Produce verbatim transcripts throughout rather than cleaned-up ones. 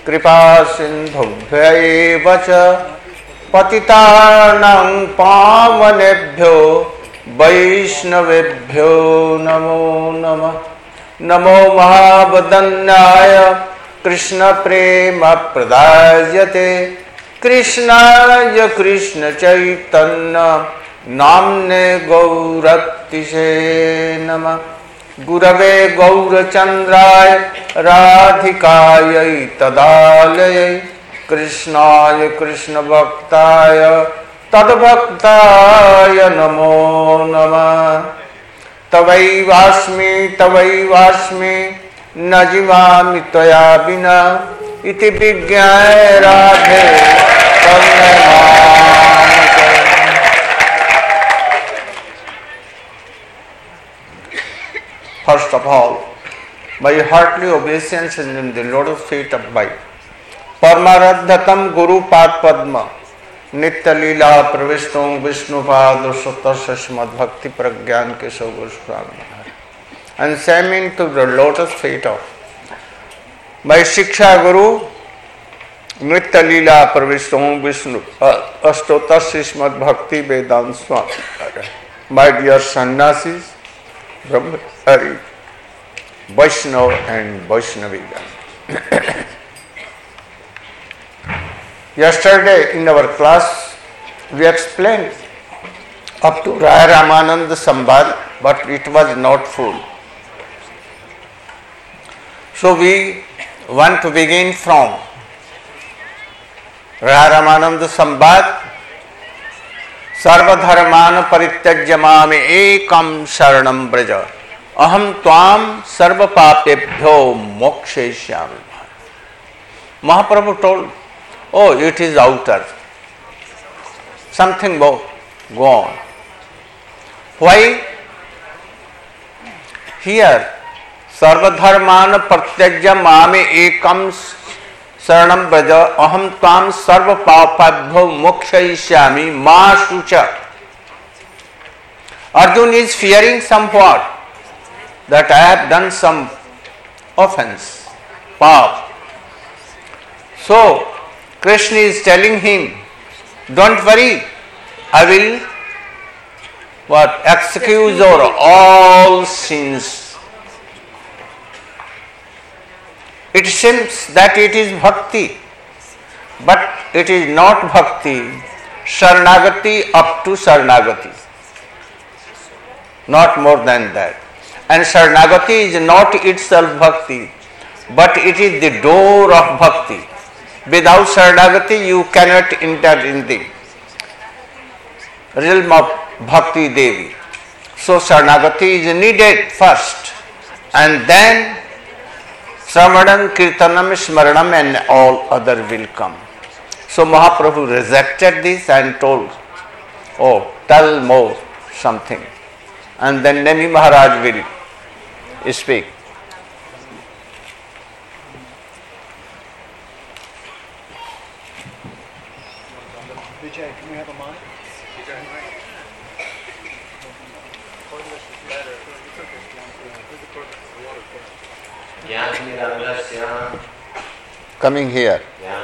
कृपा सिन्धुभ्यैव च पतितानां पावनेभ्यो वैष्णवेभ्यो नमो नमः। नमो महावदन्याय कृष्ण प्रेम प्रदायते कृष्णाय कृष्ण चैतन्य नाम्ने गौरतिसे नमः। गुरवे गौरचंद्राय राधिकायै तदालये कृष्णाय कृष्ण भक्ताय तद्भक्ताय नमो नमः। तवैवास्मि तवैवास्मि न जीवामि त्वया विना इति विज्ञाय Radhe First of all, my heartly obeisance is in the lotus feet of my Paramaradhatam Guru Pad Padma Nitya Leela Pravishtum Vishnupad Satasya Srimad Bhakti Pragyan Keshav Goswami, and same to the lotus feet of my Shiksha Guru Nitya Leela Pravishtum Vishnu Astotasya Srimad Bhakti Vedanta Swami. My dear sannyasis, Brahmachari, Vaishnava and Vaishnavigan. Yesterday in our class we explained up to Raya Ramananda Sambad, but it was not full. So we want to begin from Raya Ramananda Sambad. सर्वधर्मान परित्यज्य मामे एकम शरणम ब्रज अहम त्वाम सर्व पापेभ्यो मोक्षयिष्यामि. Mahaprabhu told, oh, it is outer, something more, go on. Why? Here, सर्वधर्मान परित्यज्य मामे एकम शरणम ब्रज अहम त्वाम सर्व पापेभ्यो मोक्षयिष्यामि मा शुचा. Arjuna is fearing somewhat that I have done some offense, pap. So Krishna is telling him, don't worry, I will what excuse over all sins. It seems that it is bhakti, but it is not bhakti. Sharanagati up to Sharanagati, not more than that. And Sharanagati is not itself bhakti, but it is the door of bhakti. Without Sharanagati you cannot enter in the realm of Bhakti Devi. So Sharanagati is needed first, and then Sravanam, Kirtanam, Smaranam and all other will come. So Mahaprabhu rejected this and told, oh, tell more something. And then Nemi Maharaj will speak. Vijay, can we have a mic? Coming here,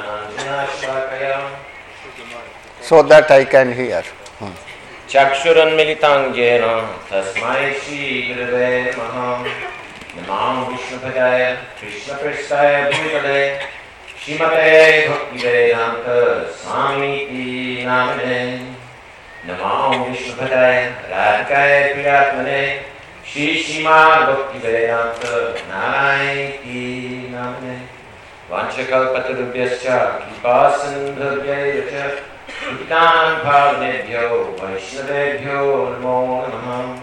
so that I can hear. Hmm. चक्षुरुन्मिलिताङ्गेन तस्मै श्रीगुरवे नमः. नमो विष्णुपदाय कृष्णपृष्ठाय भूतले श्रीमते भक्तिवेदान्त स्वामीति नामिने. नमो विष्णुपदाय राधिकाय प्रियात्मने श्री श्रीमद् भक्तिवेदान्त नारायणीति नामिने. वाञ्छकल्पतरुभ्यश्च कृपासिन्धुभ्यैव च पतितानां पावनेभ्यो वैष्णवेभ्यो नमो नमः.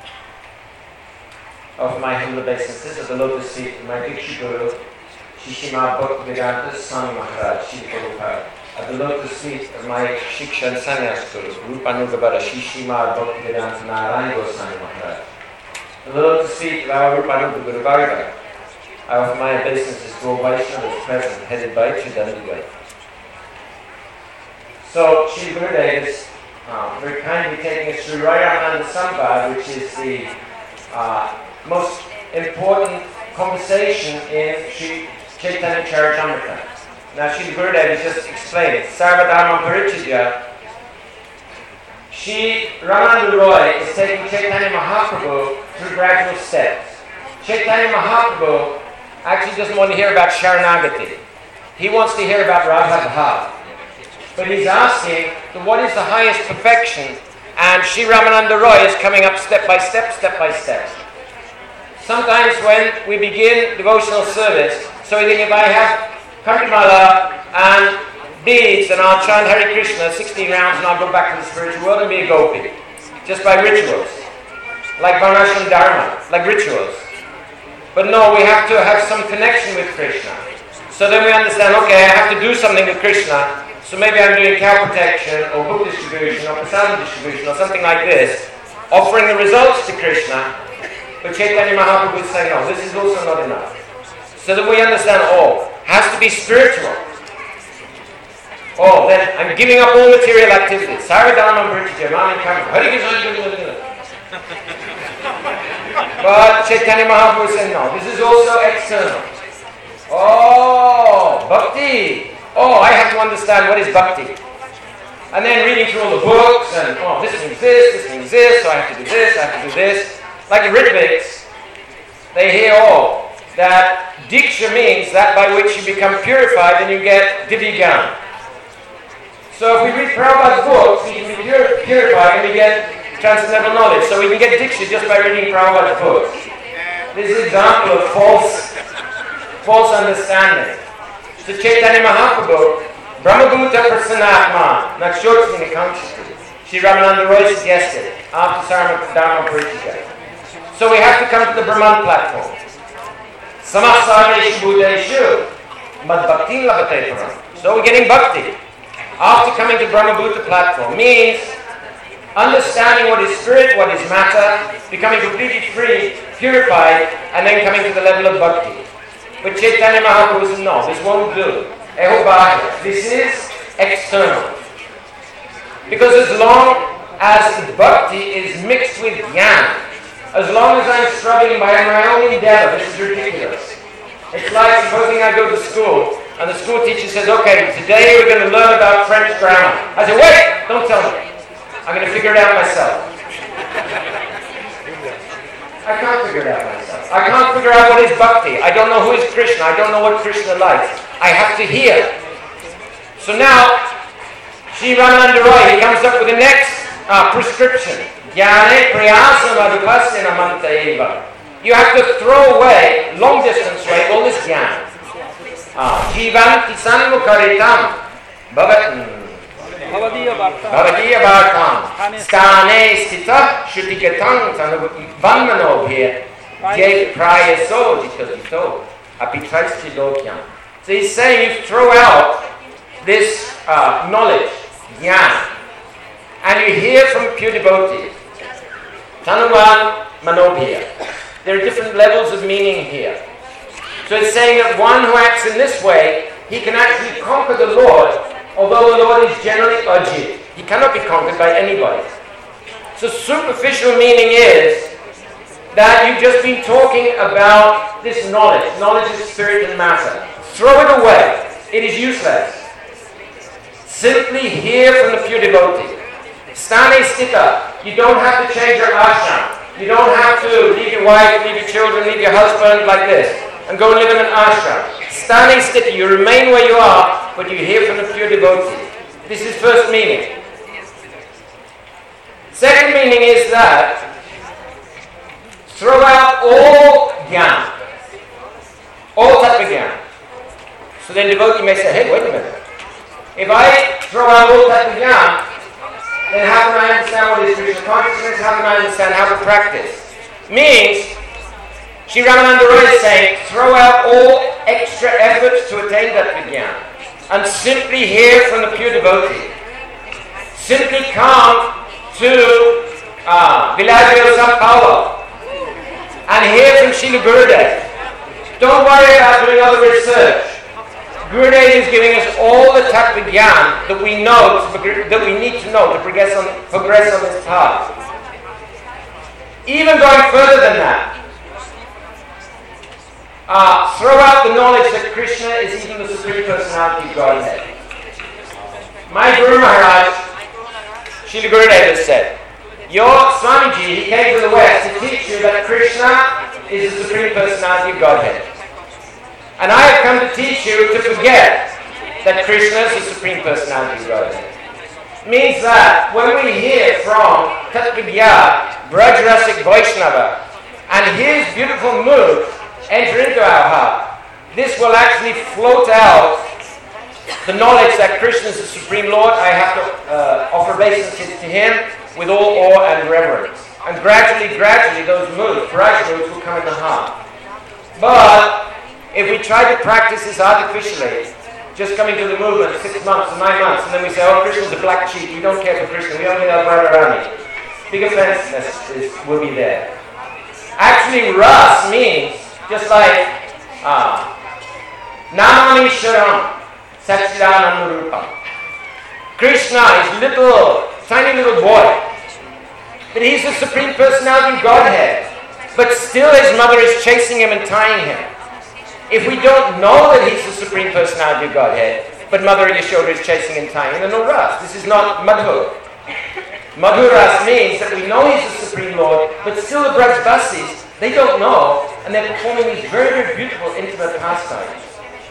Of my humble obeisance, this is the lotus seat of my Diksha Guru, Shri Srimad Bhaktivedanta Swami Maharaj, Shri Prabhupada. At the lotus feet of my Shiksha and Sannyas Guru, Rupanugabara, Shri Srimad Bhaktivedanta Narayana Goswami Maharaj. At the lotus feet of our Rupanugabara Varga, I offer my obeisances to all Vaishnavas present, headed by Chidananda. So, Shri Gurudev is um, very kindly taking us through Raya Ramananda Sambad, which is the uh, most important conversation in Sri Chaitanya Charitamrita. Now, Srila Gurudev has just explained it. Sarvadharma Parichitya. Shri Ramananda Roy is taking Chaitanya Mahaprabhu through gradual steps. Chaitanya Mahaprabhu actually doesn't want to hear about Sharanagati. He wants to hear about Radha Bhav. But he's asking, what is the highest perfection? And Shri Ramananda Roy is coming up step by step, step by step. Sometimes when we begin devotional service, so we think if I have Kantimala and beads and I'll chant Hare Krishna sixteen rounds and I'll go back to the spiritual world and be a gopi. Just by rituals. Like Varnashram Dharma, like rituals. But no, we have to have some connection with Krishna. So then we understand, okay, I have to do something with Krishna. So maybe I'm doing cow protection or book distribution or prasadam distribution or something like this, offering the results to Krishna. But Chaitanya Mahaprabhu is saying, no, this is also not enough. So that we understand, oh, has to be spiritual. Oh, then I'm giving up all material activities. Saradhanam Bhritya, Mani Kama, Hare Krishna. But Chaitanya Mahaprabhu said, no, this is also external. Oh, bhakti. Oh, I have to understand what is bhakti. And then reading through all the books, and oh, this means this, this means this, so I have to do this, I have to do this. Like the Ritviks, they hear, oh, that Diksha means that by which you become purified and you get Divya Gyan. So if we read Prabhupada's books, we can be pur- purified and we get transcendental knowledge. So we can get Diksha just by reading Prabhupada's books. This is an example of false, false understanding. So Chaitanya Mahaprabhu, Brahmabhuta Prasanatma, Nakshotri Nikamshati, Shri Ramananda Roy suggested after Sarvadharma Parichitya. So we have to come to the Brahman platform. Samasarveshu Buddheshu, Mad Bhakti Labhate Param. So we're getting bhakti. After coming to Brahmabhuta platform means understanding what is spirit, what is matter, becoming completely free, purified, and then coming to the level of bhakti. But Chaitanya Mahaprabhu said, no, this won't do. Ehobhaya. This is external. Because as long as the bhakti is mixed with jnana, as long as I'm struggling by my own endeavor, this is ridiculous. It's like supposing I go to school and the school teacher says, okay, today we're going to learn about French grammar. I say, wait, don't tell me. I'm going to figure it out myself. I can't figure it out myself. I can't figure out what is bhakti. I don't know who is Krishna. I don't know what Krishna likes. I have to hear. So now, Shri Ramananda Roy, he comes up with the next uh, prescription. Jnane priyasam adupasya namanta eva. You have to throw away, long distance away, all this jnana. Jivanti sanmukaritam bhavadiya bhartam stane stita shutikatang vanmanobhya jay prayaso jitotito apitraisti lokyam. So he's saying you throw out this uh, knowledge, jnana, and you hear from pure devotees. Tanuvan manobhya. There are different levels of meaning here. So it's saying that one who acts in this way, he can actually conquer the Lord, although the Lord is generally ajit. He cannot be conquered by anybody. So superficial meaning is that you've just been talking about this knowledge. Knowledge is spirit and matter. Throw it away. It is useless. Simply hear from the pure devotee. Stane stita. You don't have to change your ashram. You don't have to leave your wife, leave your children, leave your husband like this and go and live in an ashram. Stane stita. You remain where you are, but you hear from the pure devotee. This is first meaning. Second meaning is that throw out all jnana, all tattva jnana. So then devotee may say, hey, wait a minute. If I throw out all tattva jnana, then how can I understand what is Krishna consciousness? How can I understand how to practice? Means, Shri Ramananda Roy is saying, throw out all extra efforts to attain that jnana and simply hear from the pure devotee. Simply come to uh, Villaggio San Paolo and hear from Srila Gurudev. Don't worry about doing other research. Gurudev is giving us all the tattva jnana that we know, that we need to know to progress on, progress on this path. Even going further than that, uh, throw out the knowledge that Krishna is even the Supreme Personality of Godhead. My Guru Maharaj, Srila Gurudev has said, your Swamiji, he came to the West to teach you that Krishna is the Supreme Personality of Godhead. And I have come to teach you to forget that Krishna is the Supreme Personality of Godhead. It means that when we hear from Tattva-Gya, Braj-Rasik Vaishnava, and his beautiful mood enter into our heart, this will actually float out the knowledge that Krishna is the Supreme Lord. I have to uh, offer obeisances to him with all awe and reverence. And gradually, gradually, those moods, Braj moods, will come in the heart. But if we try to practice this artificially, just coming to the movement six months or nine months, and then we say, oh, Krishna's a black sheep, we don't care for Krishna, we only love Radharani. Big offensiveness is, will be there. Actually, Ras means, just like uh, Namami Sharam, Satchidananda Rupam. Krishna is little, tiny little boy. But he's the Supreme Personality of Godhead. But still his mother is chasing him and tying him. If we don't know that he's the Supreme Personality of Godhead, but Mother Yashoda is chasing and tying him, then no Ras. This is not Madhur. Madhur Ras means that we know he's the Supreme Lord, but still the Brajbasis, they don't know, and they're performing these very, very beautiful, intimate pastimes.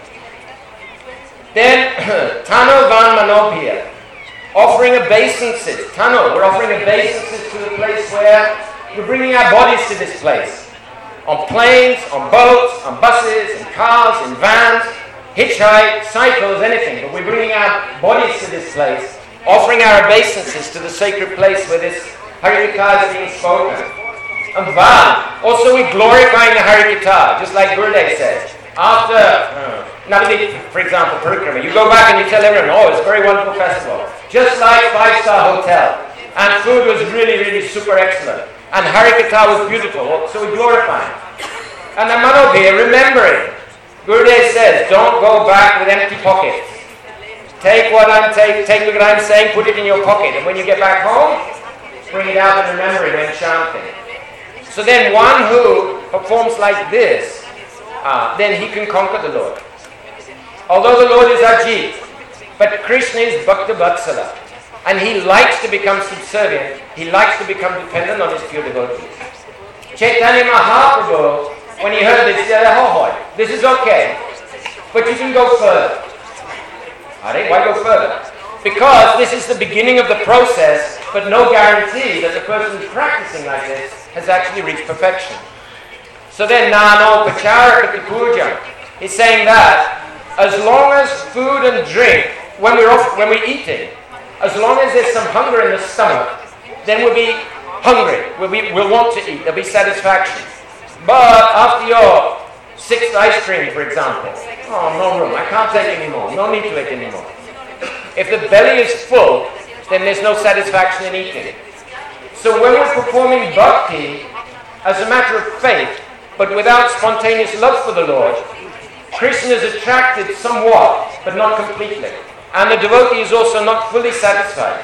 Then, Tano Van Manopia, offering obeisances. Tano, we're offering obeisances to the place where we're bringing our bodies to this place. On planes, on boats, on buses, in cars, in vans, hitchhike, cycles, anything. But we're bringing our bodies to this place, offering our obeisances to the sacred place where this Harikatha is being spoken. And Van, also we're glorifying the Harikatha, just like Gurudev says. After uh, Navadip, for example, Parikrama, you go back and you tell everyone, oh, it's a very wonderful festival. Just like five-star hotel. And food was really, really super excellent. And Harikatha was beautiful, so we glorify him. And the Manobhir, remembering, Gurudev says, don't go back with empty pockets. Take what I'm take, take what I'm saying, put it in your pocket. And when you get back home, bring it out in memory when chanting. So then one who performs like this, uh, then he can conquer the Lord. Although the Lord is Ajit, but Krishna is Bhakta Vatsala. And he likes to become subservient. He likes to become dependent on his pure devotees. Chaitanya Mahaprabhu, when he heard this, he said, oh, this is okay. But you can go further. Alright, why go further? Because this is the beginning of the process, but no guarantee that the person who's practicing like this has actually reached perfection. So then, Nano Pachara Kati Puja, he's saying that as long as food and drink, when we're off, when we're eating, as long as there's some hunger in the stomach, then we'll be hungry. We'll, be, we'll want to eat. There'll be satisfaction. But after your sixth ice cream, for example, oh, no room. I can't take any more. No need to eat anymore. If the belly is full, then there's no satisfaction in eating. So when we're performing bhakti, as a matter of faith, but without spontaneous love for the Lord, Krishna is attracted somewhat, but not completely. And the devotee is also not fully satisfied.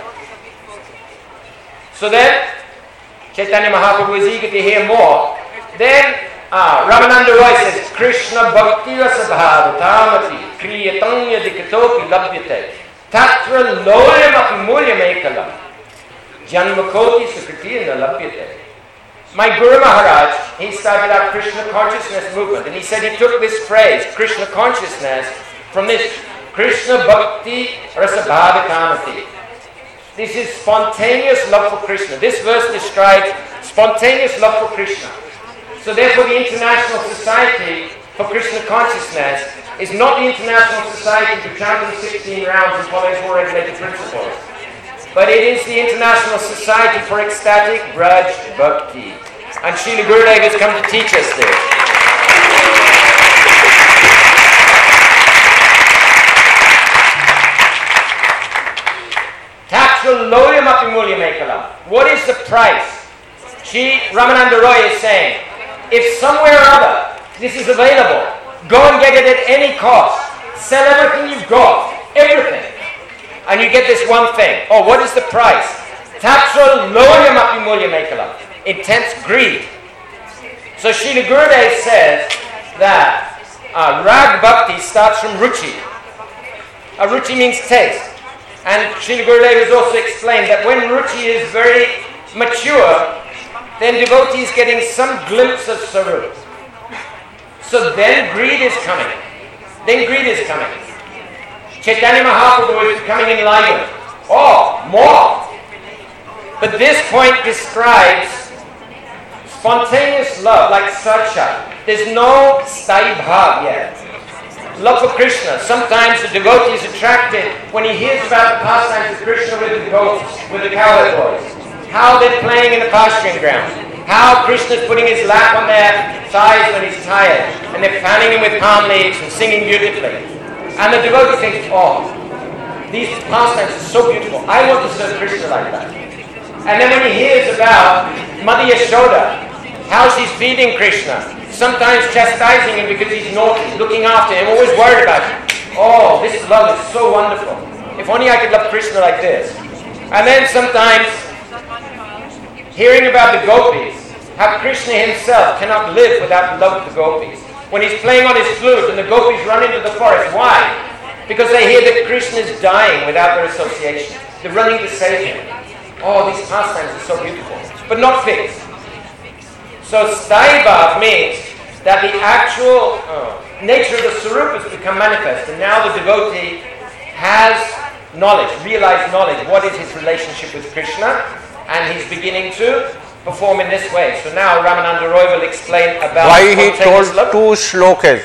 So then, Chaitanya Mahaprabhu is eager to hear more. Then, uh, Ramananda Roy says, Krishna bhakti rasabhava tamati kriyatanya dikatopi labhyate tatra loyam apimulyam ekalam janmakoti sukritina labhyate. My Guru Maharaj, he started our Krishna consciousness movement, and he said he took this phrase, Krishna consciousness, from this Krishna bhakti rasabhava tamati. This is spontaneous love for Krishna. This verse describes spontaneous love for Krishna. So therefore the International Society for Krishna Consciousness is not the International Society for chanting sixteen rounds and following four regulated principles. But it is the International Society for Ecstatic Braj Bhakti. And Srila Gurudev has come to teach us this. What is the price? Shri Ramananda Roy is saying, if somewhere or other this is available, go and get it at any cost. Sell everything you've got, everything. And you get this one thing. Oh, what is the price? Intense greed. So Srila Gurudev says that uh, Rag Bhakti starts from Ruchi. Uh, ruchi means taste. And Srila Gurudev has also explained that when Ruchi is very mature, then devotee is getting some glimpse of Sarup. So then greed is coming. Then greed is coming. Chaitanya Mahaprabhu is becoming enlightened. Oh, more! But this point describes spontaneous love, like Sacha. There's no sthai bhav yet. Love for Krishna. Sometimes the devotee is attracted when he hears about the pastimes of Krishna with the goats, with the cowherd boys. How they're playing in the pasturing ground. How Krishna's putting his lap on their thighs when he's tired. And they're fanning him with palm leaves and singing beautifully. And the devotee thinks, oh, these pastimes are so beautiful. I want to serve Krishna like that. And then when he hears about Mother Yashoda, how she's feeding Krishna, sometimes chastising him because he's naughty, looking after him, always worried about him. Oh, this love is so wonderful. If only I could love Krishna like this. And then sometimes hearing about the gopis, how Krishna himself cannot live without love for the gopis. When he's playing on his flute and the gopis run into the forest, why? Because they hear that Krishna is dying without their association. They're running to save him. Oh, these pastimes are so beautiful, but not fixed. So sthai bhav means that the actual uh, nature of the Sarup has become manifest, and now the devotee has knowledge, realized knowledge. What is his relationship with Krishna? And he's beginning to perform in this way. So now Ramananda Roy will explain about why he told love. two shlokas,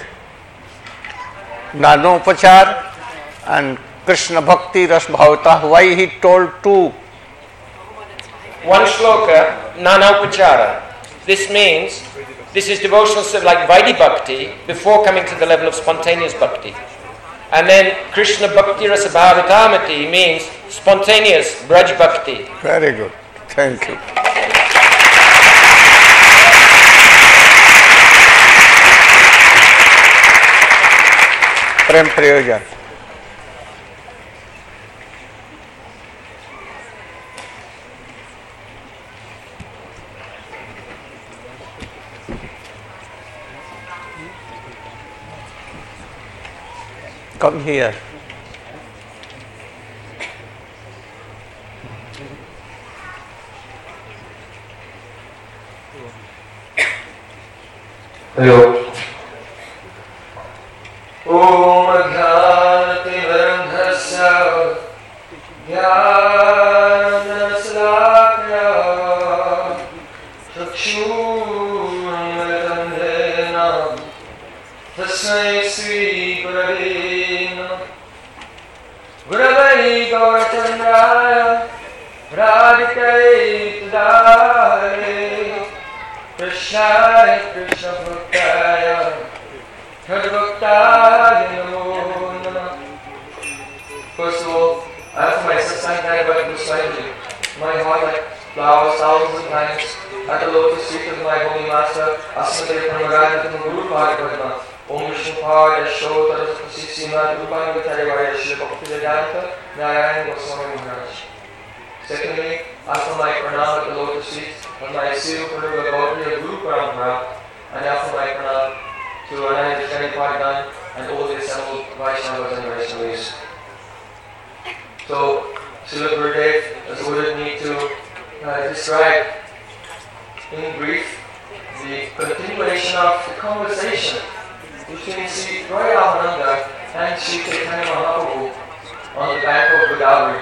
Nanopachar and Krishna Bhakti Ras Bhavata. Why he told two? One shloka, Nanopachara. This means, this is devotional service like Vaidhi Bhakti before coming to the level of spontaneous Bhakti. And then Krishna Bhakti Rasa Bhavatamati means spontaneous Braj Bhakti. Very good. Thank you. Prem Prayojan. Come here. Hello. Om Gyanati Varandhasya Jnanasalakya Chakshurmitandena Tasmai Sri Gurave Namah Gurave Gaurachandraya Radhikai Tadare Krishnaya Krishna Bhaktaya Bhaktaya Namo Namah. First of all, after my satsang I went to Swami, my heart like flowers thousands of times at the lotus feet of my holy master, Asmadeva Pramagada Guru Padma, Om Vishnu Pada Shota Sima Rupani Vitayavaya Shri Bhakti Vedanta Narayan Goswami Maharaj. Secondly, after my pranam at the lotus feet of my Siva Purva Gauriya Guru Parampara, and after my pranam to Ananda Jani Padman and all the assembled Vaishnavas and Vaishnavis. So, Srila Gurudev has ordered me to uh, describe in brief the continuation of the conversation between Sri Rayananda and Sri Chaitanya Mahaprabhu on the bank of Godavari.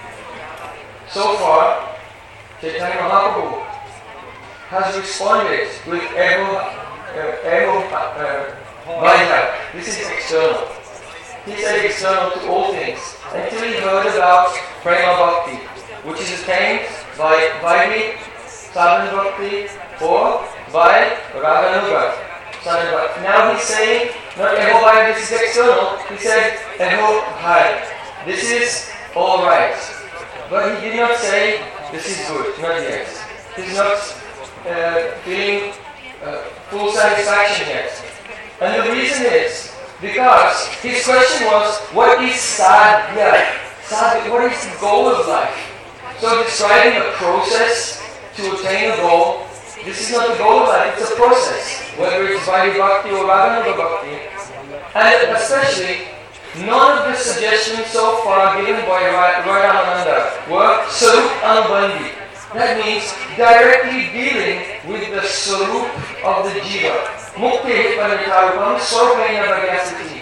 So far, Chaitanya Mahaprabhu has responded with ego, uh, ego uh, vaya. This is external. He said external to all things until he heard about Prema Bhakti, which is attained by Vaidhi Sadhana Bhakti or by Raganuga Sadhana Bhakti. Now he's saying, not ego vaya, this is external. He said ego hai. This is all right. But he did not say, this is good, not yet. He's not uh, feeling uh, full satisfaction yet. And the reason is, because his question was, what is sadhya? Sadhya, what is the goal of life? So describing a process to attain a goal This is not the goal of life, it's a process. Whether it's Vaidhi Bhakti or Raganuga Bhakti. And especially, none of the suggestions so far given by Ramananda were Sarup Anubandhi. That means directly dealing with the Sarup of the Jiva. Mukti Panitarupam Swarupena Bhagyasati.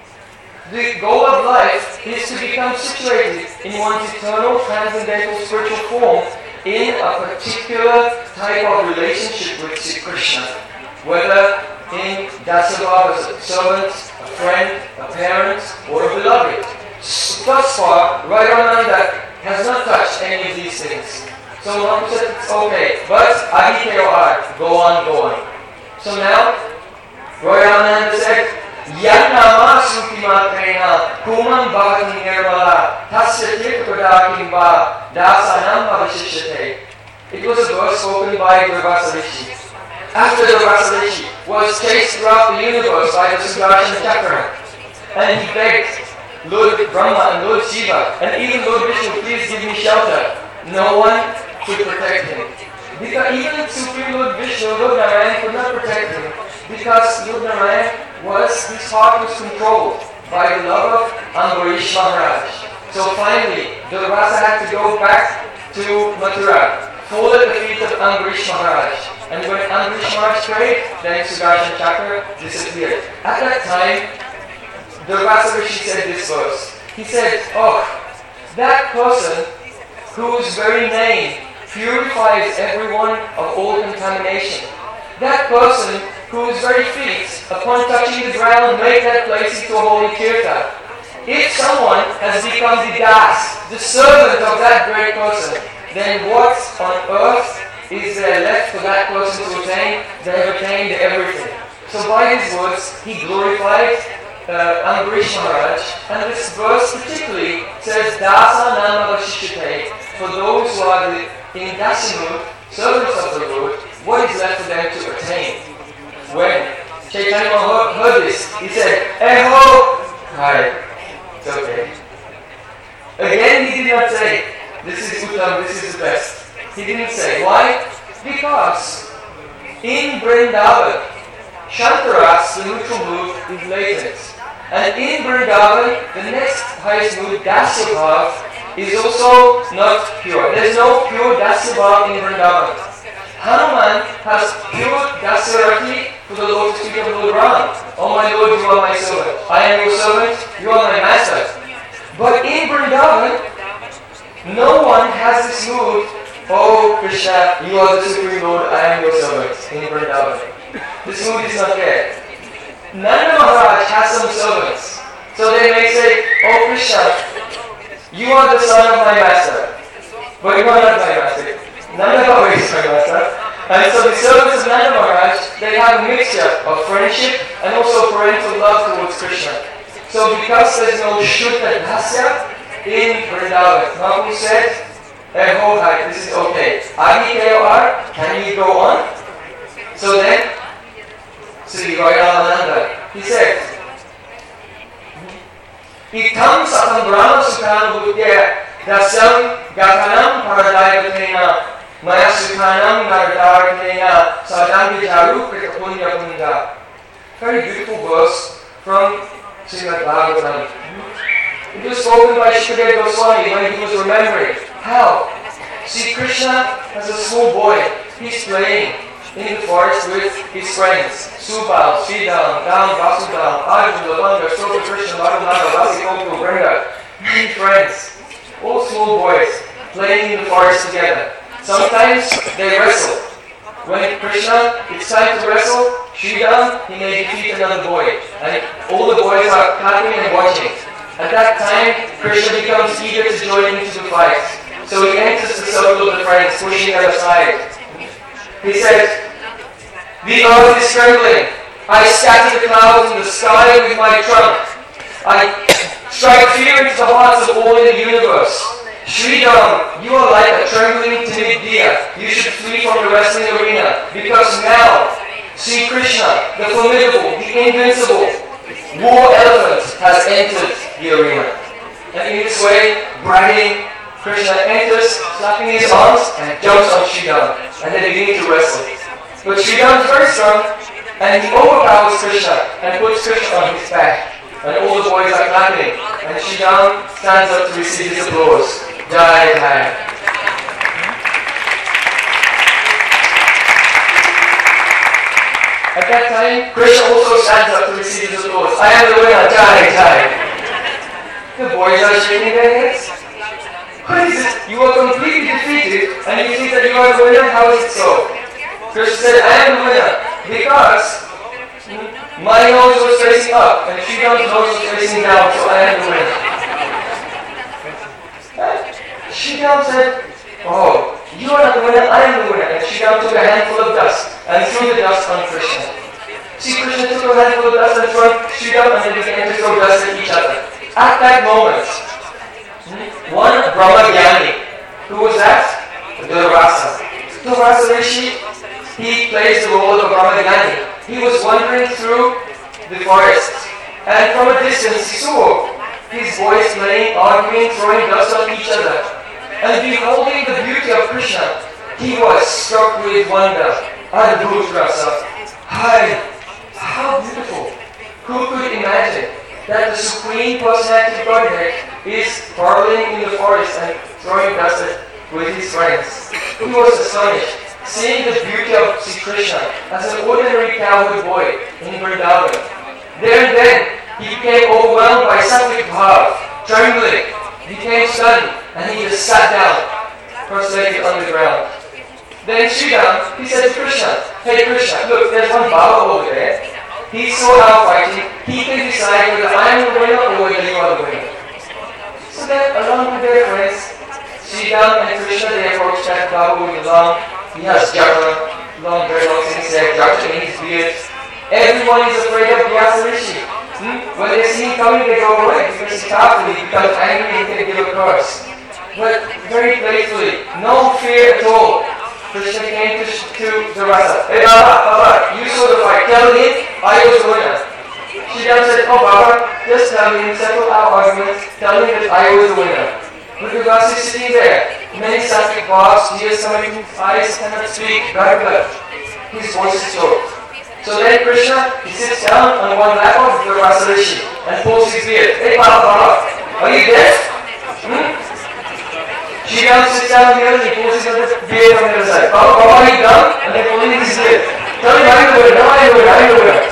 The goal of life is to become situated in one's eternal, transcendental spiritual form in a particular type of relationship with Sri Krishna. Whether in Dasabhava as a servant, a friend, a parent, or a beloved. Thus far, Ramananda has not touched any of these things. So Mahaprabhu said it's okay, but Adi K O R, go on, go on. So now, Ramananda said, Yannama Sutimatrena Kumam Bhavati Nirmala Tasya Tirthapadakim Va Dasanam Avishishate. It was a verse spoken by Durvasa Rishi. After Durvasa Rishi was chased throughout the universe by the Sudarshan Chakra, and he begged Lord Brahma and Lord Shiva and even Lord Vishnu, please give me shelter. No one could protect him. Because even Supreme Lord Vishnu, Lord Narayan, could not protect him because Lord Narayan was, his heart was controlled by the love of Ambarish Maharaj. So finally, Durvasa had to go back to Mathura, fall at the feet of Ambarish Maharaj. And when Ambarish Maharaj prayed, then Sudarshan Chakra disappeared. At that time, Durvasa Rishi said this verse. He said, oh, that person whose very name purifies everyone of all contamination. That person whose very feet, upon touching the ground, make that place into a holy kirtan. If someone has become the das, the servant of that great person, then what on earth is there left for that person to attain? They have attained everything. So by his words, he glorified uh, Ambarish Maharaj, and this verse particularly says, Dasa Nama Vashishate, for those who are the, in Dasimut, servants of the Lord, what is left for them to attain? When Chaitanya heard, heard this, he said, Eho! Hi, it's okay. Again, he did not say, this is Uttam, this is the best. He didn't say. Why? Because in Vrindavan, Shantaras, the neutral mood, is latent. And in Vrindavan, the next highest mood, Dasyabhav, is also not pure. There's no pure Dasyabhav in Vrindavan. Hanuman has pure Dasyarati to the Lord's feet of Lord Ram. Oh my Lord, you are my servant. I am your servant, you are my master. But in Vrindavan, no one has this mood, oh Krishna, you are the Supreme Lord, I am your servant, in Vrindavan. This mood is not there. Nanda Maharaj has some servants. So they may say, oh Krishna, you are the son of my master. But you are not my master. Nanda Maharaj is my master. And so the servants of Nanda Maharaj, they have a mixture of friendship and also parental love towards Krishna. So because there's no Shuddha Dasya in Vrindavan, Mahaprabhu said, hey, hold on, this is okay. Adi K O R, can you go on? So then, Sri Rayananda, he said, Itam satam brahma sukhan bhutya dasyam gatanam paradaivatena maya sukhanam nardartena sadam vijaru kritapunya punda. Very beautiful verse from Srimad Bhagavatam. It was spoken by Shukadeva Goswami when he was remembering how Sri Krishna, as a small boy, he's playing in the forest with his friends. Subal, Sridham, Dham, Vasudham, Arjun, Lavanga, Sota Krishna, Madhumana, Rasigoku, Brenda, many friends, all small boys, playing in the forest together. Sometimes they wrestle. When Krishna, it's time to wrestle, Sridham, he may defeat another boy. And all the boys are clapping and watching. At that time, Krishna becomes eager to join into the fight. So he enters the circle of the friends, pushing them aside. He says, the earth is trembling. I scatter the clouds in the sky with my trunk. I strike fear into the hearts of all in the universe. Sridham, you are like a trembling timid deer. You should flee from the wrestling arena, because now, Sri Krishna, the formidable, the invincible, war elephant has entered the arena. And in this way, bragging, Krishna enters, slapping his arms, and jumps on Sridham. And they begin to wrestle. But Sridham is very strong, and he overpowers Krishna and puts Krishna on his back. And all the boys are clapping, and Sridham stands up to receive his applause. Jai Jai. At that time, Krishna also stands up to receive his applause. I am the winner, Jai Jai. The boys are shaking their heads. What is it? You are completely defeated, and you think that you are the winner? How is it so? Krishna said, I am the winner, because my nose was facing up, and Sridham's nose was facing down, so I am the winner. Sridham said, oh, you are not the winner, I am the winner. And Sridham took a handful of dust and threw the dust on Krishna. See, Krishna took a handful of dust and threw Sridham, and they began to throw dust at each other. At that moment, one Brahmagyani, who was that? Durvasa. Durvasa Rishi, he plays the role of a Brahmagyani. He was wandering through the forest, and from a distance he saw his boys playing, arguing, throwing dust on each other. And beholding the beauty of Krishna, he was struck with wonder. Adbhut Rasa. Hi, how beautiful! Who could imagine that the Supreme Personality of Godhead is quarreling in the forest and throwing dust with his friends? He was astonished, seeing the beauty of Sri Krishna as an ordinary cowherd boy in Vrindavan. There and then, he became overwhelmed by sattvic bhav, trembling, became stunned, and he just sat down, prostrated on the ground. Then Sridham, he said to Krishna, hey Krishna, look, there's one Baba over there. He's so out fighting, he can decide whether I am the winner or whether you are the winner. So then, along with their friends, Sridham and Krishna, they approached that Baba with a long, he has japa, long dreadlocks in his hair, japa in his beard. Everyone is afraid of Vyasa Rishi. Hmm? When they see him coming, they go away because he's powerful, he becomes angry and can give a curse. But very playfully, no fear at all, Krishna came to, to Durvasa. Hey Baba, Baba, you saw the fight. Tell him I was the winner. Sridham said, oh Baba, just tell him, settle our arguments, tell him that I was the winner. But Durvasa is sitting there. Many sattvic bhavs, tears coming from his eyes, cannot speak, dry blood. His voice is choked. So then Krishna, he sits down on one lap of Durvasa Rishi and pulls his beard. Hey Baba, Baba, are you deaf? Hmm? Sridham sits down here and he pulls his other beard on the other side. Baba, Baba, are you done? And they're pulling his beard. Tell him I'm the winner, no, I'm the winner, I'm the winner.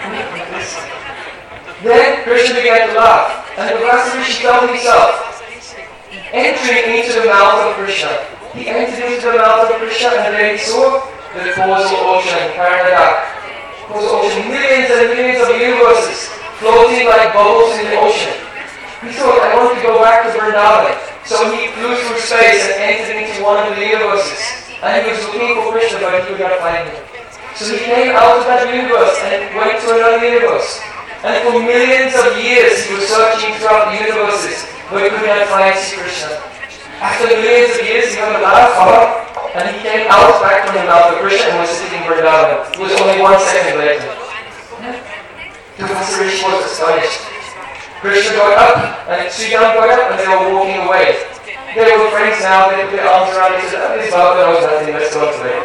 Then Krishna began to laugh, and Durvasa Rishi felt himself entering into the mouth of Krishna. He entered into the mouth of Krishna, and there he saw the causal ocean, Karanadak. Causal ocean, millions and millions of universes floating like bubbles in the ocean. He thought, I want to go back to Vrindavan. So he flew through space and entered into one of the universes. And he was looking for Krishna, but he could not find him. So he came out of that universe and went to another universe. And for millions of years he was searching throughout the universes, but he could not find Sri Krishna. After millions of years he got a lot of power, and he came out back from the mouth of Krishna and was sitting in Vrindavan. It was only one second later. Durvasa Rishi was astonished. Krishna got up, and Sridham got up, and they were walking away. They were friends now, they put their arms around each other. This Baba knows nothing, let's go today.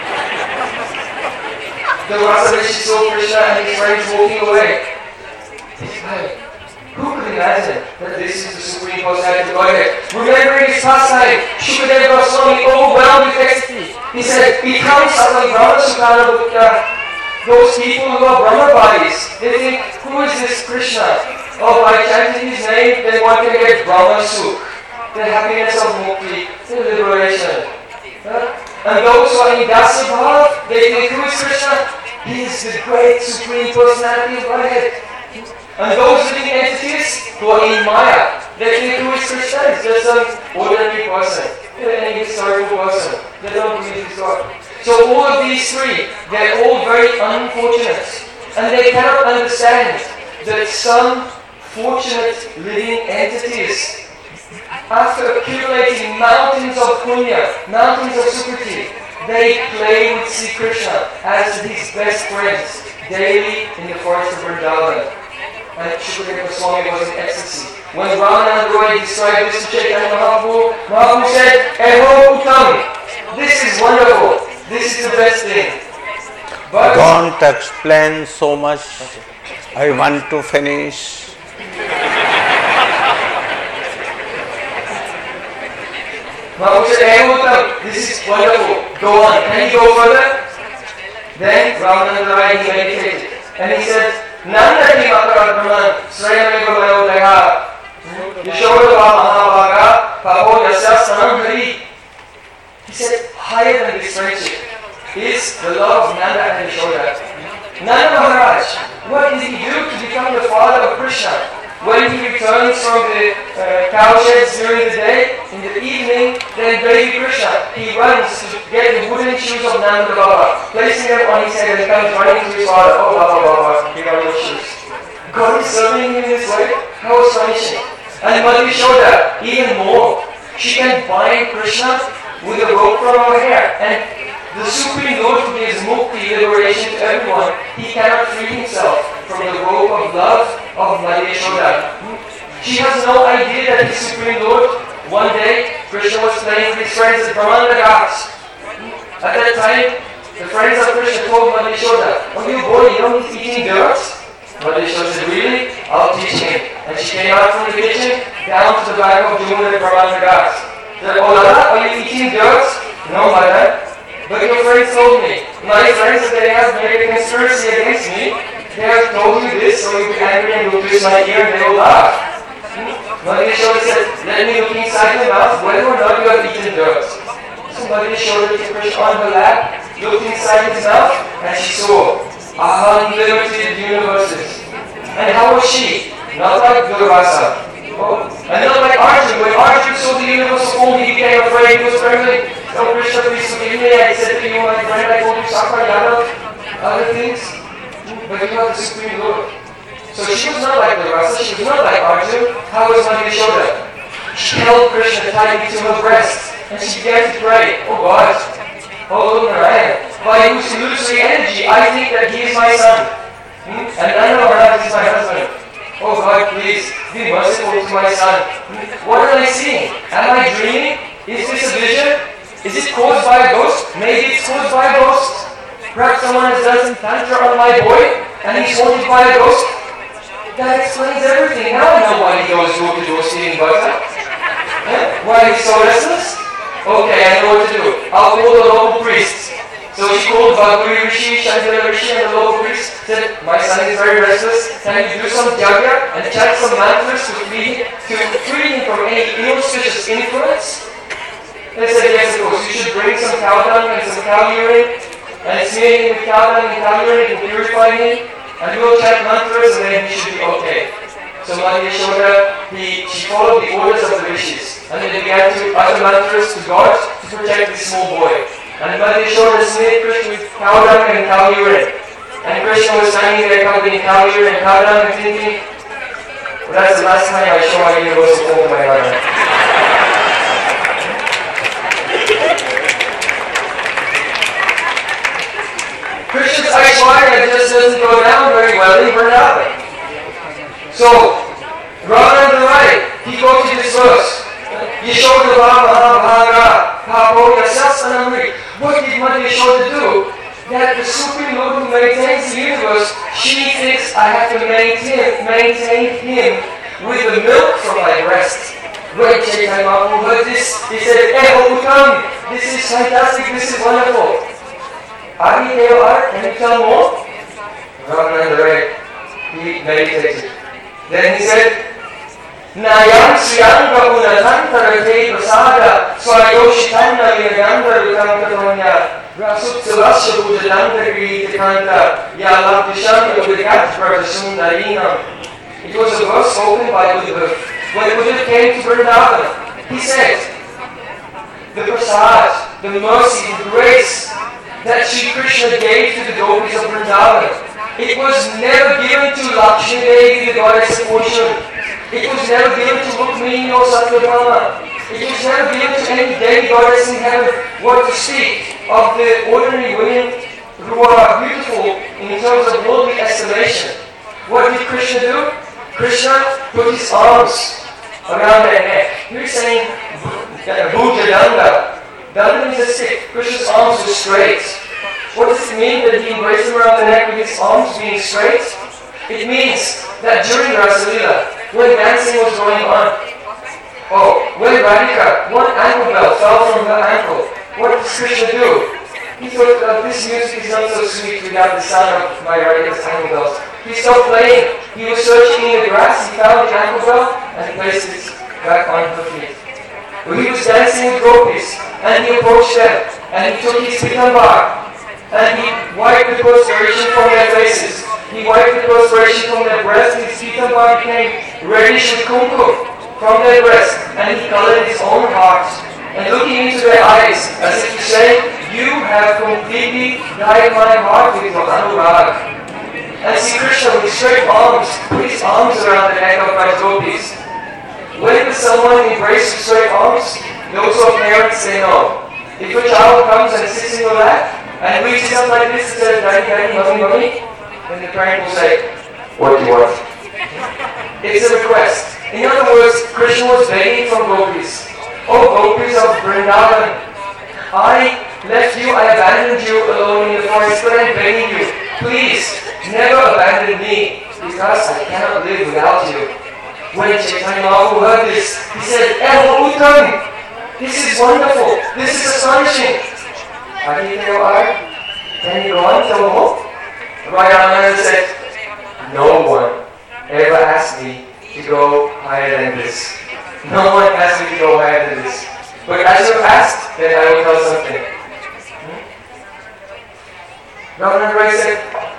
Durvasa Rishi saw Krishna and his friends walking away. He said, who could imagine that this is the Supreme Personality of Godhead? Remembering his pastime, Shukadeva Goswami overwhelmed with ecstasy. He said, become Sakal Brahma Sukana Bhutta. Those people who are Brahma bodies, they think, who is this Krishna? Oh, by chanting his name, then one can get Brahma Sukh, the happiness of Mukti, the liberation. Huh? And those who are in Dasa Bhav, they think, who is Krishna? He is the great Supreme Personality of Godhead. And those living entities who are in Maya, they think who is Krishna? It's just an ordinary person, any historical person. They don't believe he's God. So all of these three, they're all very unfortunate. And they cannot understand that some fortunate living entities, after accumulating mountains of punya, mountains of sukriti, they play with Sri Krishna as his best friends daily in the forest of Vrindavan. And Shukadeva Goswami was in ecstasy. When Ramananda Roy described this to Chaitanya Mahaprabhu, Mahaprabhu said, Eho Uttam, this is wonderful, this is the best thing. But Don't explain so much. I want to finish. Maharaj said, "Hey Uttam, this is wonderful. Go on. Can you go further?" Then Ramananda Rai meditated. And he said, Nanda ki makarat brahman, srayame gurvayo deha. Yashoda Mahabhaga, Paho Yasya Sanam Hari. He said, higher than this friendship is the love of Nanda and Yashoda. Nanda Maharaj, what did he do to become the father of Krishna? When he returns from the uh, cowsheds during the day, in the evening, then baby Krishna, he runs to get the wooden shoes of Nanda Baba, placing them on his head and he comes running to his father. Oh Baba Baba, here are your shoes. God is serving him in this way? How astonishing. And Mother Yashoda, even more, she can bind Krishna with a rope from her hair. And the Supreme Lord who gives mukti, liberation to everyone, he cannot free himself from the rope of love of Mother Yashoda. She has no idea that the Supreme Lord, one day, Krishna was playing with his friends at Brahmanda Ghats. At that time, the friends of Krishna told Mother Yashoda, "Oh, you boy, you know he's eating dirt?" Mother Yashoda said, "Really? I'll teach him." And she came out from the kitchen, down to the back of Jumuna at Brahmanda Ghats. She said, "Oh, Lala, are you eating dirt?" "No, Mother. But your friends told me, my friends, that they have made a conspiracy against me. They have told you this, so you'll be angry and you'll twist my ear and they will laugh." Mother Yashoda said, "Let me look inside your mouth, whether or not you have eaten dirt." So Mother Yashoda took Krishna on her lap, looked inside his mouth, and she saw unlimited universes. And how was she? Not like Durvasa. Oh, and not like Arjuna. When Arjuna saw the universe of all, he became afraid, he was trembling. "Oh Krishna, please forgive me. I said to you, my friend, I told you Sakra Yadav, other things. But you are the Supreme Lord." So she was not like Durvasa, she was not like Arjuna. How was Mother Yashoda? She held Krishna tightly to her breast and she began to pray, "Oh God, oh Lord Narayan, by whose illusory energy I think that he is my son. Hmm? And Nanda Maharaj is my husband. Oh God, please, be merciful to my son. What am I seeing? Am I dreaming? Is this a vision? Is it caused by a ghost? Maybe it's caused by a ghost. Perhaps someone has done some tantra on my boy and he's haunted by a ghost. That explains everything. Now I know why he goes door to door stealing butter. Eh? Why he's so restless? Okay, I know what to do. I'll call the local priests." So she called Bhagavati Rishi, Shankara Rishi, and the local priest said, "My son is very restless. Can you do some yajna and chant some mantras to free, to free him from any inauspicious influence?" They said, "Yes, of course. You should bring some cow dung and some cow urine and smear him with cow dung and cow urine and purify him. And we will chant mantras and then he should be okay." So Mother Yashoda, he, she followed the orders of the rishis. And they began to utter mantras to God to protect this small boy. And Mother Yashoda smeared Krishna with cow dung and cow urine. And Krishna was standing there covered in cow urine and cow dung and thinking, well, that's the last time I show my universal form to my mother. Krishna's Aishwarya just doesn't go down very well in Vrindavan. So, Ramananda Rai, he quoted this verse. Yashoda Mahabhaga, Paho Yasya Sanam Hari. What did Mother Yashoda do? That the Supreme Lord who maintains the universe, she thinks I have to maintain, maintain him with the milk from my breast. When Chaitanya Mahaprabhu heard this, he said, "Eh, Uttam, this is fantastic, this is wonderful. Adi Devar, can you tell more?" Ramananda Rai, he meditated. Then he said, "Nayam Sriyanga Unatantara Prasada Swayoshitanda Yaganda Rutantatonya Rasutsalasya Bujadanda Gritikanta Yalabdishanda Udikat Prasundarinam." It was a verse spoken by Uddhava. When Uddhava came to Vrindavan, he said, the prasad, the mercy, the grace that Sri Krishna gave to the devotees of Vrindavan, it was never given to Lakshmi Devi, the goddess of fortune. It was never given to Rukmini or Satyabhama. It was never given to any demi-goddess in heaven. What to speak of the ordinary women who are beautiful in terms of worldly estimation. What did Krishna do? Krishna put his arms around their neck. He was saying, Bhuja Danda. Danda means a stick. Krishna's arms were straight. What does it mean that he embraced him around the neck with his arms being straight? It means that during Rasa Leela, when dancing was going on, oh, when Radhika, one ankle bell fell from her ankle, what does Krishna do? He thought, uh, this music is not so sweet without the sound of my Radhika's ankle bells. He stopped playing. He was searching in the grass, he found the ankle bell, and he placed it back on her feet. Well, he was dancing with gopis, and he approached them, and he took his pitambar, and he wiped the perspiration from their faces. He wiped the perspiration from their breasts, his pitambar became reddish with kumkum from their breast, and he colored his own heart. And looking into their eyes, as if to say, you have completely dyed my heart with your anurag. And see Krishna with straight arms, put his arms around the neck of my gopis. When does someone embrace with straight arms? Those of parents say no. If a child comes and sits in your lap, and reaches up like this and says, Daddy, Daddy, Mommy, Mommy, then the parent will say, what do you want? It's a request. In other words, Krishna was begging from gopis. Oh, gopis of Vrindavan, I left you, I abandoned you alone in the forest, but I'm begging you, please, never abandon me, because I cannot live without you. When Chaitanya Mahaprabhu heard this, he said, Eho Uttam, this is wonderful, this is astonishing. Aditya, can you go on till home? Rayananda said, no one ever asked me to go higher than this. No one asked me to go higher than this. But as you asked, then I will tell something. Hmm? Ramananda Rai said,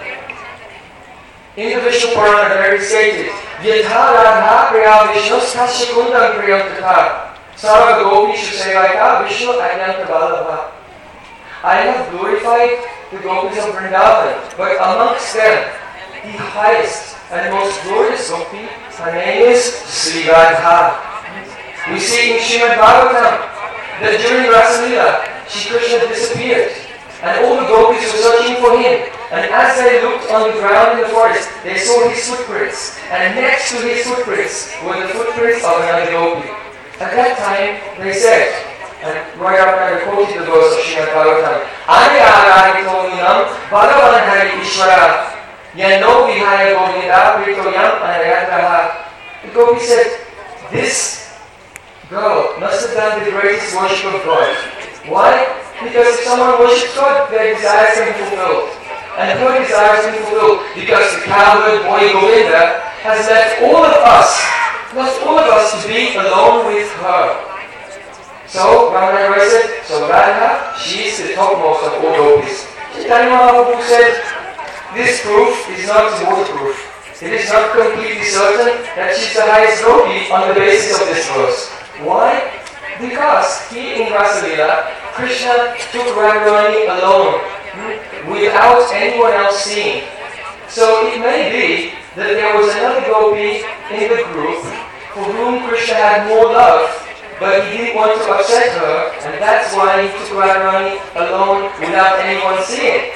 in the Vishnu Purana there is stated, Yatha Radha Priya Vishnu Stasya Kundam Priyam Tatha Sarva Gopishu Sevaka Vishnu Anyanta Balabha. I have glorified the gopis of Vrindavan, but amongst them, the highest and most glorious gopi, her name is Sri Radha. We see in Srimad Bhagavatam that during Rasa Leela, Shri Krishna disappeared, and all the gopis were searching for him. And as they looked on the ground in the forest, they saw his footprints, and next to his footprints were the footprints of another gopi. At that time, they said, and Roy Ramananda quoted the verse of Srimad Bhagavatam, Anyaragito minam bhagavan hari ishvara yano vihaya govinda pritoyam anayataha. The gopi said, this girl must have done the greatest worship of God. Why? Because if someone worships God, their desires can be fulfilled. And her desires can be fulfilled because the cowherd boy Govinda has left all of us, left all of us to be alone with her. So, Ramananda Rai said, so Radha, she is the topmost of all gopis. Chaitanya Mahaprabhu said, this proof is not waterproof. It is not completely certain that she is the highest gopi on the basis of this verse. Why? Because he in Rasa Leela, Krishna took Radharani alone, without anyone else seeing. So it may be that there was another gopi in the group for whom Krishna had more love, but he didn't want to upset her, and that's why he took Radharani alone without anyone seeing.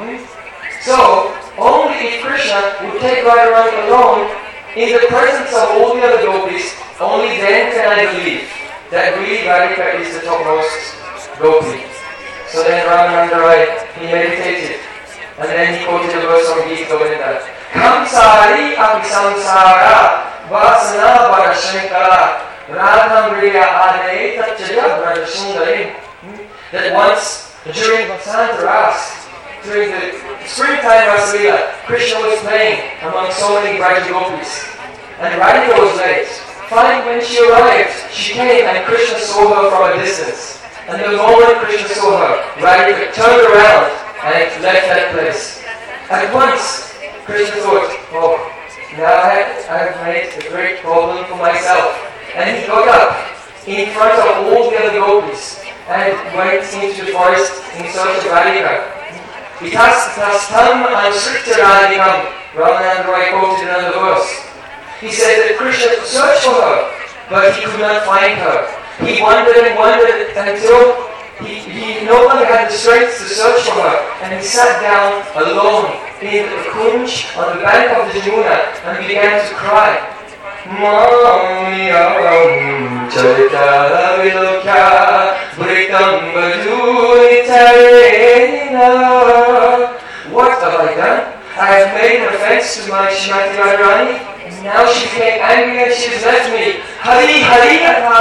So, only if Krishna would take Radharani alone, in the presence of all the other gopis, only then can I believe that really Radhika is the topmost gopi. So then Ramananda Rai, he meditated, and then he quoted the verse from Gita Govinda. Kamsari api samsara vasana parashankara radham riya ade tatchaya brajasundari. That once, during Vasanta Ras, during the springtime Rasa Leela, Krishna was playing among so many Braja gopis. And Radhika was late. Finally, when she arrived, she came and Krishna saw her from a distance. And the moment Krishna saw her, Radhika turned around and left that place. At once, Krishna thought, oh, now I have, I have made a great problem for myself. And he got up in front of all the other gopis and went into the forest in search of Radhika. Itas tastam ansrita radhikam, Ramananda Rai quoted another verse. He said that Krishna searched for her, but he could not find her. He wandered and wandered until he, he no longer had the strength to search for her, and he sat down alone in the kunj on the bank of the Jamuna and began to cry. Mamyam charita vilokya vritam bajuni tarena have I done? I have made an offense to my Srimati Radharani, and now she became angry and she has left me. Hari, Hari,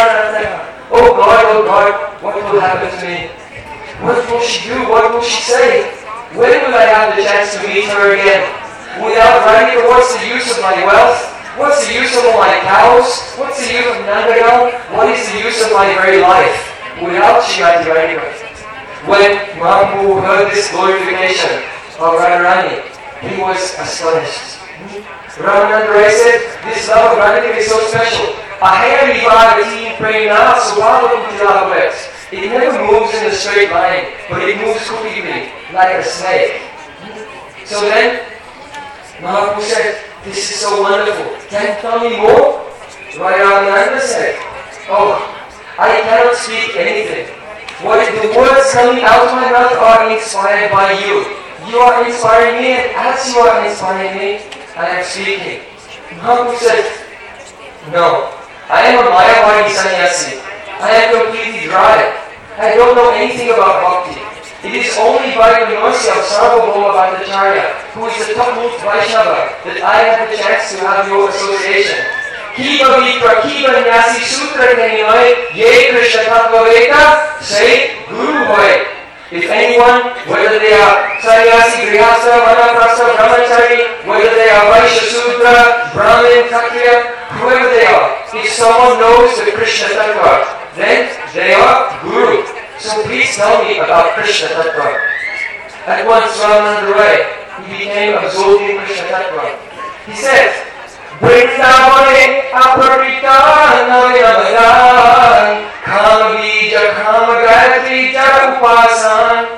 oh God, oh God, what will happen to me? What will she do? What will she say? When will I have the chance to meet her again? Without Radhika, what's the use of my wealth? What's the use of all my cows? What's the use of Nandagal? What is the use of my very life without Srimati Radhika? When Mahaprabhu heard this glorification of Radharani, he was astonished. Ramananda Rai said, this love of Radharani is so special. Ahayani Bhagavati Prema Subhavakutilabhavet. It never moves in a straight line, but it moves quickly, like a snake. So then, Mahaprabhu said, this is so wonderful. Can you tell me more? Ramananda said, oh, I cannot speak anything. What the words coming out of my mouth are inspired by you. You are inspiring me, and as you are inspiring me, I am speaking. Mahaprabhu said, no, I am a Mayavadi sannyasi. I am completely dry. I don't know anything about bhakti. It is only by the mercy of Sarvabhauma Bhattacharya, who is the topmost Vaishnava, that I have the chance to have your association. Kiva vipra kiva nyasi sutra keninoy, ye Krishna tattva veda, say Guru hoy. If anyone, whether they are sannyasi, grihastha, vanaprastha, brahmachari, whether they are Vaishya Sudra, Brahmin, Kshatriya, whoever they are, if someone knows the Krishna tattva, then they are Guru. So please tell me about Krishna tattva. At once Ramananda Rai, he became absorbed in Krishna tattva. He said, Vrindavane aparita navinamadan kama bija kama gayatri jara upasan.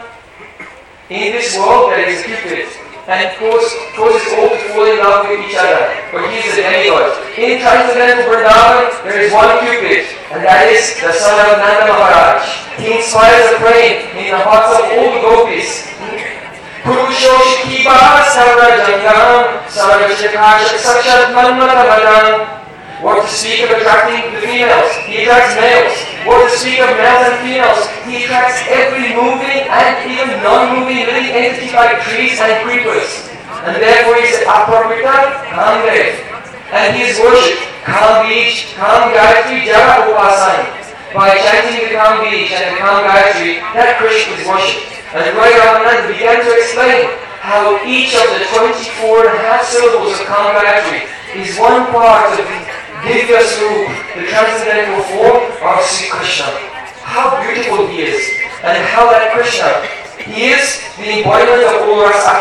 In this world there is a Cupid, and causes causes all to fall in love with each other, but he is a demigod. In transcendental Vrindavan there is one Cupid, and that is the son of Nanda Maharaj. He inspires a praying in the hearts of all the gopis. Purusho Shikiba Sarajangam Sarajakash Sakshat Manmatamadam. What to speak of attracting the females? He attracts males. What to speak of males and females? He attracts every moving and even non-moving living entity like trees and creepers. And therefore he is Aparamita Kamdev. And he is worshipped Kam Bij, Kam Gayatri, Jara Upasan. By chanting the Kam Bij and the Kam Gayatri, that Krishna is worshipped. And Rai Ramananda began to explain how each of the twenty-four and a half syllables of Kam Gayatri is one part of the Divya Swarup, the transcendental form of Sri Krishna. How beautiful he is, and how that Krishna, he is the embodiment of all rasa.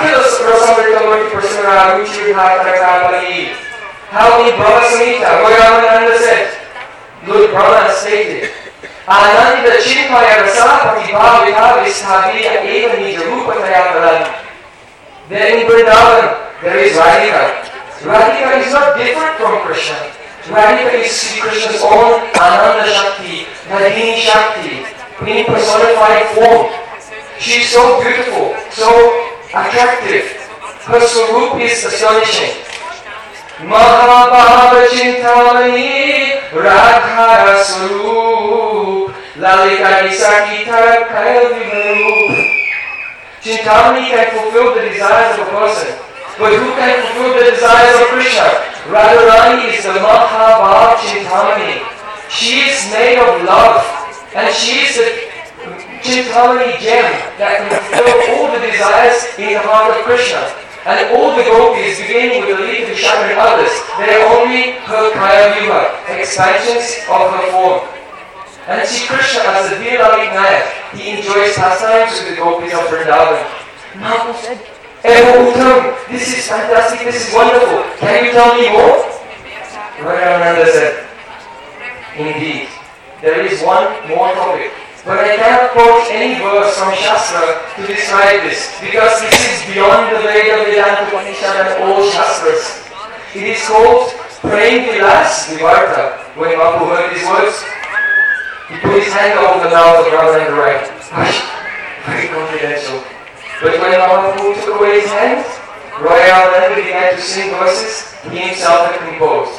How in Brahma Samhita, Rai Ramananda said, Lord Brahma stated, Ananda Chimpaya Rasa Patibhavita Visthaviya Eva Nijarupataya Paran. Then in Vrindavan, there is Radhika. Radhika is not different from Krishna. Radhika is Sri Krishna's own Ananda Shakti, Nadini Shakti, in personified form. She is so beautiful, so attractive. Her swarup is astonishing. Mahabhava Chintamani Radha Swarup Lalika Nisakita Kayavivarup. Chintamani can fulfill the desires of a person, but who can fulfill the desires of Krishna? Radharani is the Mahabhava Chintamani. She is made of love, and she is the Chintamani gem that can fulfill all the desires in the heart of Krishna. And all the gopis, beginning with the Lita Vishaka and others, they are only her Kaya Viva, expansions of her form. And Sri Krishna, as the Vilalit Nayak, he enjoys pastimes with the gopis of Vrindavan. Mahaprabhu said, Evo Uttam, this is fantastic, this is wonderful. Can you tell me more? Ramananda said, indeed, there is one more topic. But I cannot quote any verse from Shastra to describe this, because this is beyond the Veda, Vedanta, Upanishad and all Shastras. It is called Prem Vilas Vivarta. When Mahaprabhu heard these words, he put his hand over the mouth of Ramananda Rai. Very confidential. But when Mahaprabhu took away his hand, Rai Ramananda began to sing verses he himself had composed.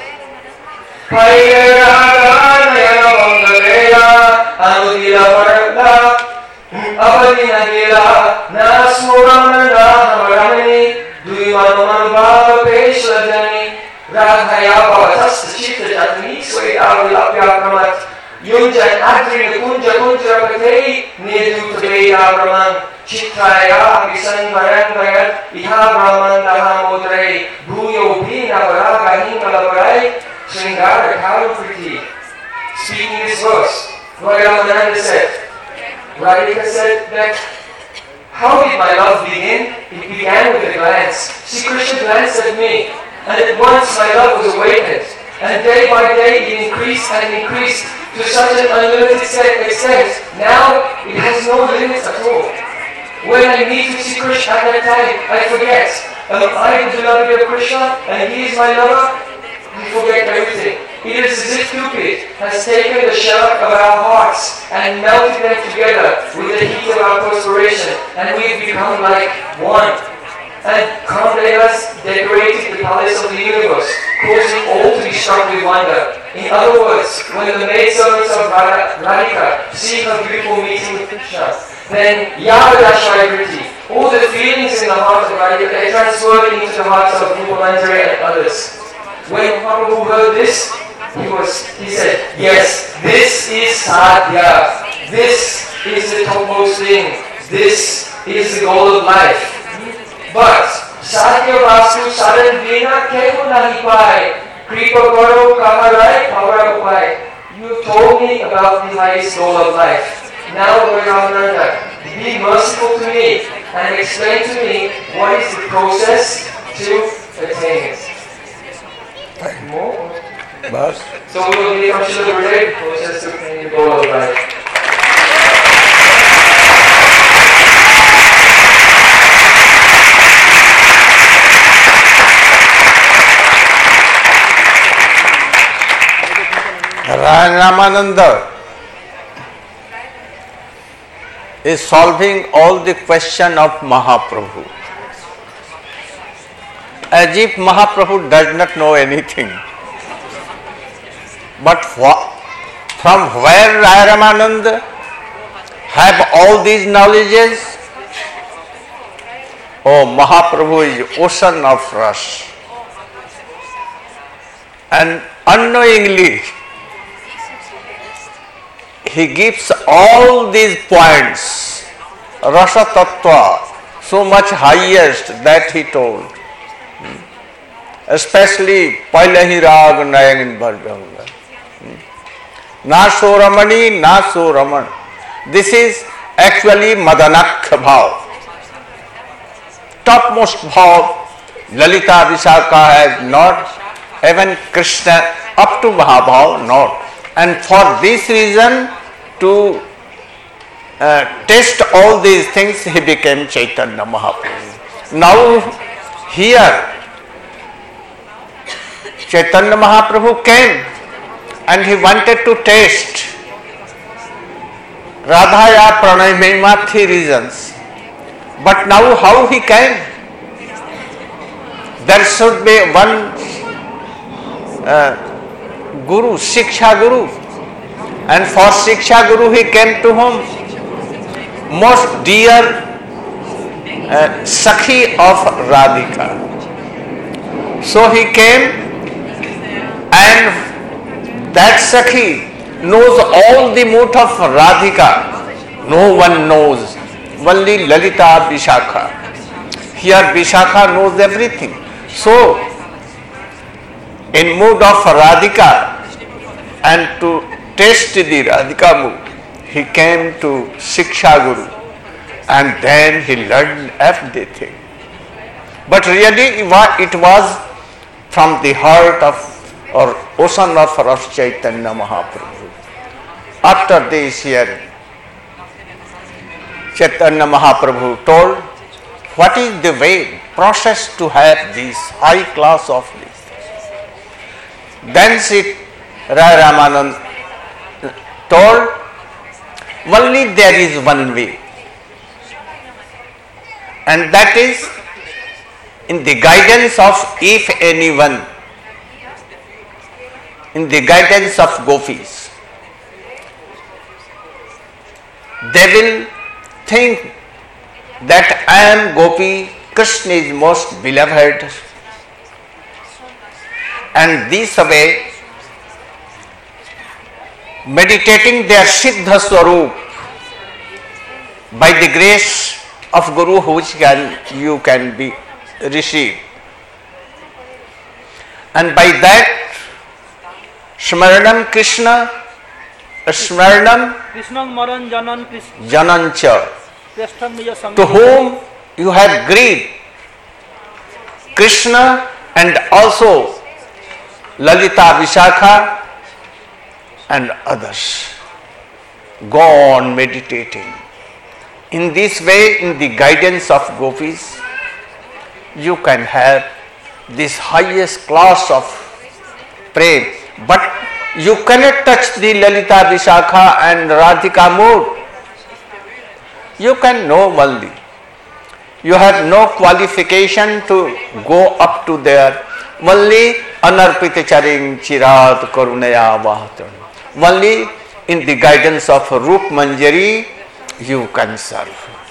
Anudila Varda Abadina Gila Nasuramana Ramani Sway Avilapyakramat, Yunjan Adri Kunja Kunja Katei, Nidu Tabay Abraman, Chitraya, Abisan Maran Maran, Iha Brahman Dahamodre, Buyo Bina Varaga Himalavarai, Sringara Kalupriti. Speaking this verse, Lord Ramananda said, Radhika said that, how did my love begin? It began with a glance. Sri Krishna glanced at me, and at once my love was awakened. And day by day it increased and increased to such an unlimited extent. Now it has no limits at all. When I meet with Sri Krishna at that time, I forget. Am I the beloved of Krishna and he is my lover? I forget everything. It is as if Cupid has taken the shell of our hearts and melted them together with the heat of our perspiration, and we have become like one. And Kamdevas decorated the palace of the universe, causing all to be struck with wonder. In other words, when the maidservants of Radhika see her beautiful meeting with Krishna, then Yavadashvayakriti, all the feelings in the heart of Radhika, they transferred into the hearts of Rupamanjari and others. When Mahaprabhu heard this, he was he said, yes, this is sadhya. This is the topmost thing. This is the goal of life. But sadhya vastu sadan vina keho nahi pai. Kripa karo kamarai pavara upai. You have told me about the highest goal of life. Now, Lord Ramananda, be merciful to me and explain to me what is the process to attain it. More? Bas. So we will be from Srila Gurudev, process to attain the goal of life. Ramananda is solving all the question of Mahaprabhu, as if Mahaprabhu does not know anything. But from where Ramananda have all these knowledges? Oh, Mahaprabhu is ocean of rasa, and unknowingly he gives all these points, rasa tattva, so much highest that he told, especially Pailahi Rag Nayan Bharganga. Na so Ramani, na so Raman. This is actually Madanakha bhav. Topmost bhav, Lalita Vishakha has not, even Krishna up to Mahabhav not. And for this reason, to uh, test all these things, he became Chaitanya Mahaprabhu. Now here, Chaitanya Mahaprabhu came and he wanted to test Radhaya Pranay Mahima, three reasons. But now how he came? There should be one uh, Guru, Shiksha Guru. And for Shiksha Guru he came to whom? Most dear uh, Sakhi of Radhika. So he came, and that Sakhi knows all the mood of Radhika. No one knows, only Lalita Vishakha. Here Vishakha knows everything. So, in mood of Radhika, and to test the Radhika mood, he came to Shiksha Guru, and then he learned everything. But really it was from the heart of or ocean of Rasa Chaitanya Mahaprabhu. After this here, Chaitanya Mahaprabhu told what is the way, process to have this high class of this. Then Sri Rai Ramananda told, only there is one way, and that is in the guidance of if anyone, in the guidance of gopis. They will think that I am gopi, Krishna is most beloved, and this way meditating their Siddha Swarup by the grace of Guru, which can you can be received. And by that, Smaranam Krishna, Smaranam Krishnam Maran Janan Krishna Janancha, Prashtham Nija Samgita. to whom you have greed, Krishna and also Lalita Vishakha and others. Go on meditating. In this way, in the guidance of gopis, you can have this highest class of prema. But you cannot touch the Lalita Vishakha and Radhika mood. You can know only. You have no qualification to go up to there. Only anarpita charing chirat karunaya vahatan. Only in the guidance of Rup Manjari you can serve.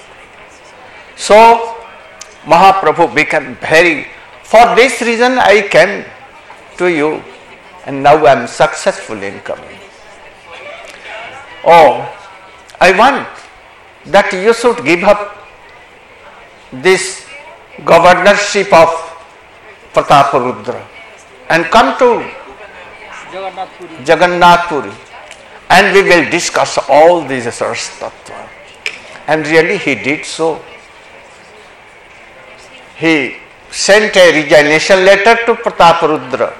So Mahaprabhu became very, for this reason I came to you and now I am successful in coming. Oh, I want that you should give up this governorship of Prataparudra and come to Jagannath Puri. Jagannath Puri and we will discuss all these Sars Tattva. And really he did so. He sent a resignation letter to Prataparudra.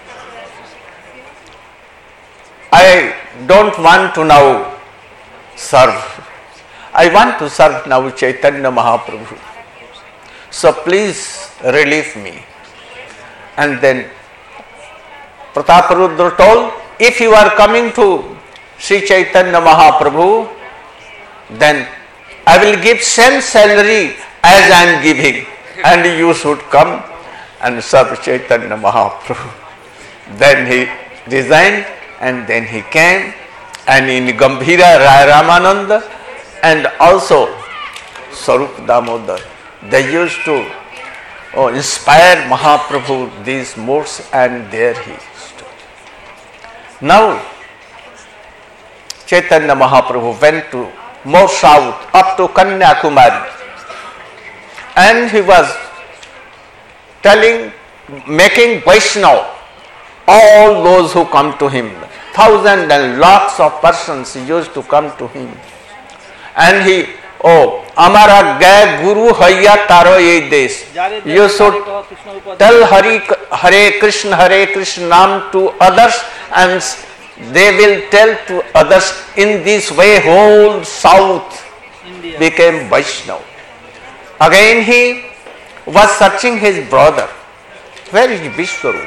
I don't want to now serve. I want to serve now Chaitanya Mahaprabhu. So please relieve me. And then Prataparudra told, if you are coming to Sri Chaitanya Mahaprabhu, then I will give same salary as I am giving, and you should come and serve Chaitanya Mahaprabhu. Then he resigned and then he came, and in Gambhira Rai Ramananda and also Sarup Damodar, they used to oh, inspire Mahaprabhu these modes, and there he stood. Now Chaitanya Mahaprabhu went to more south, up to Kanyakumari, and he was telling, making Vaishnava, all those who come to him, thousands and lakhs of persons used to come to him, and he, oh, Amara Gay Guru Haya Taro Ye Desh, you should tell Hari, Hare Krishna, Hare Krishna Nam to others, and they will tell to others. In this way whole south India became Vaishnava. Again he was searching his brother. Where is Vishwarup?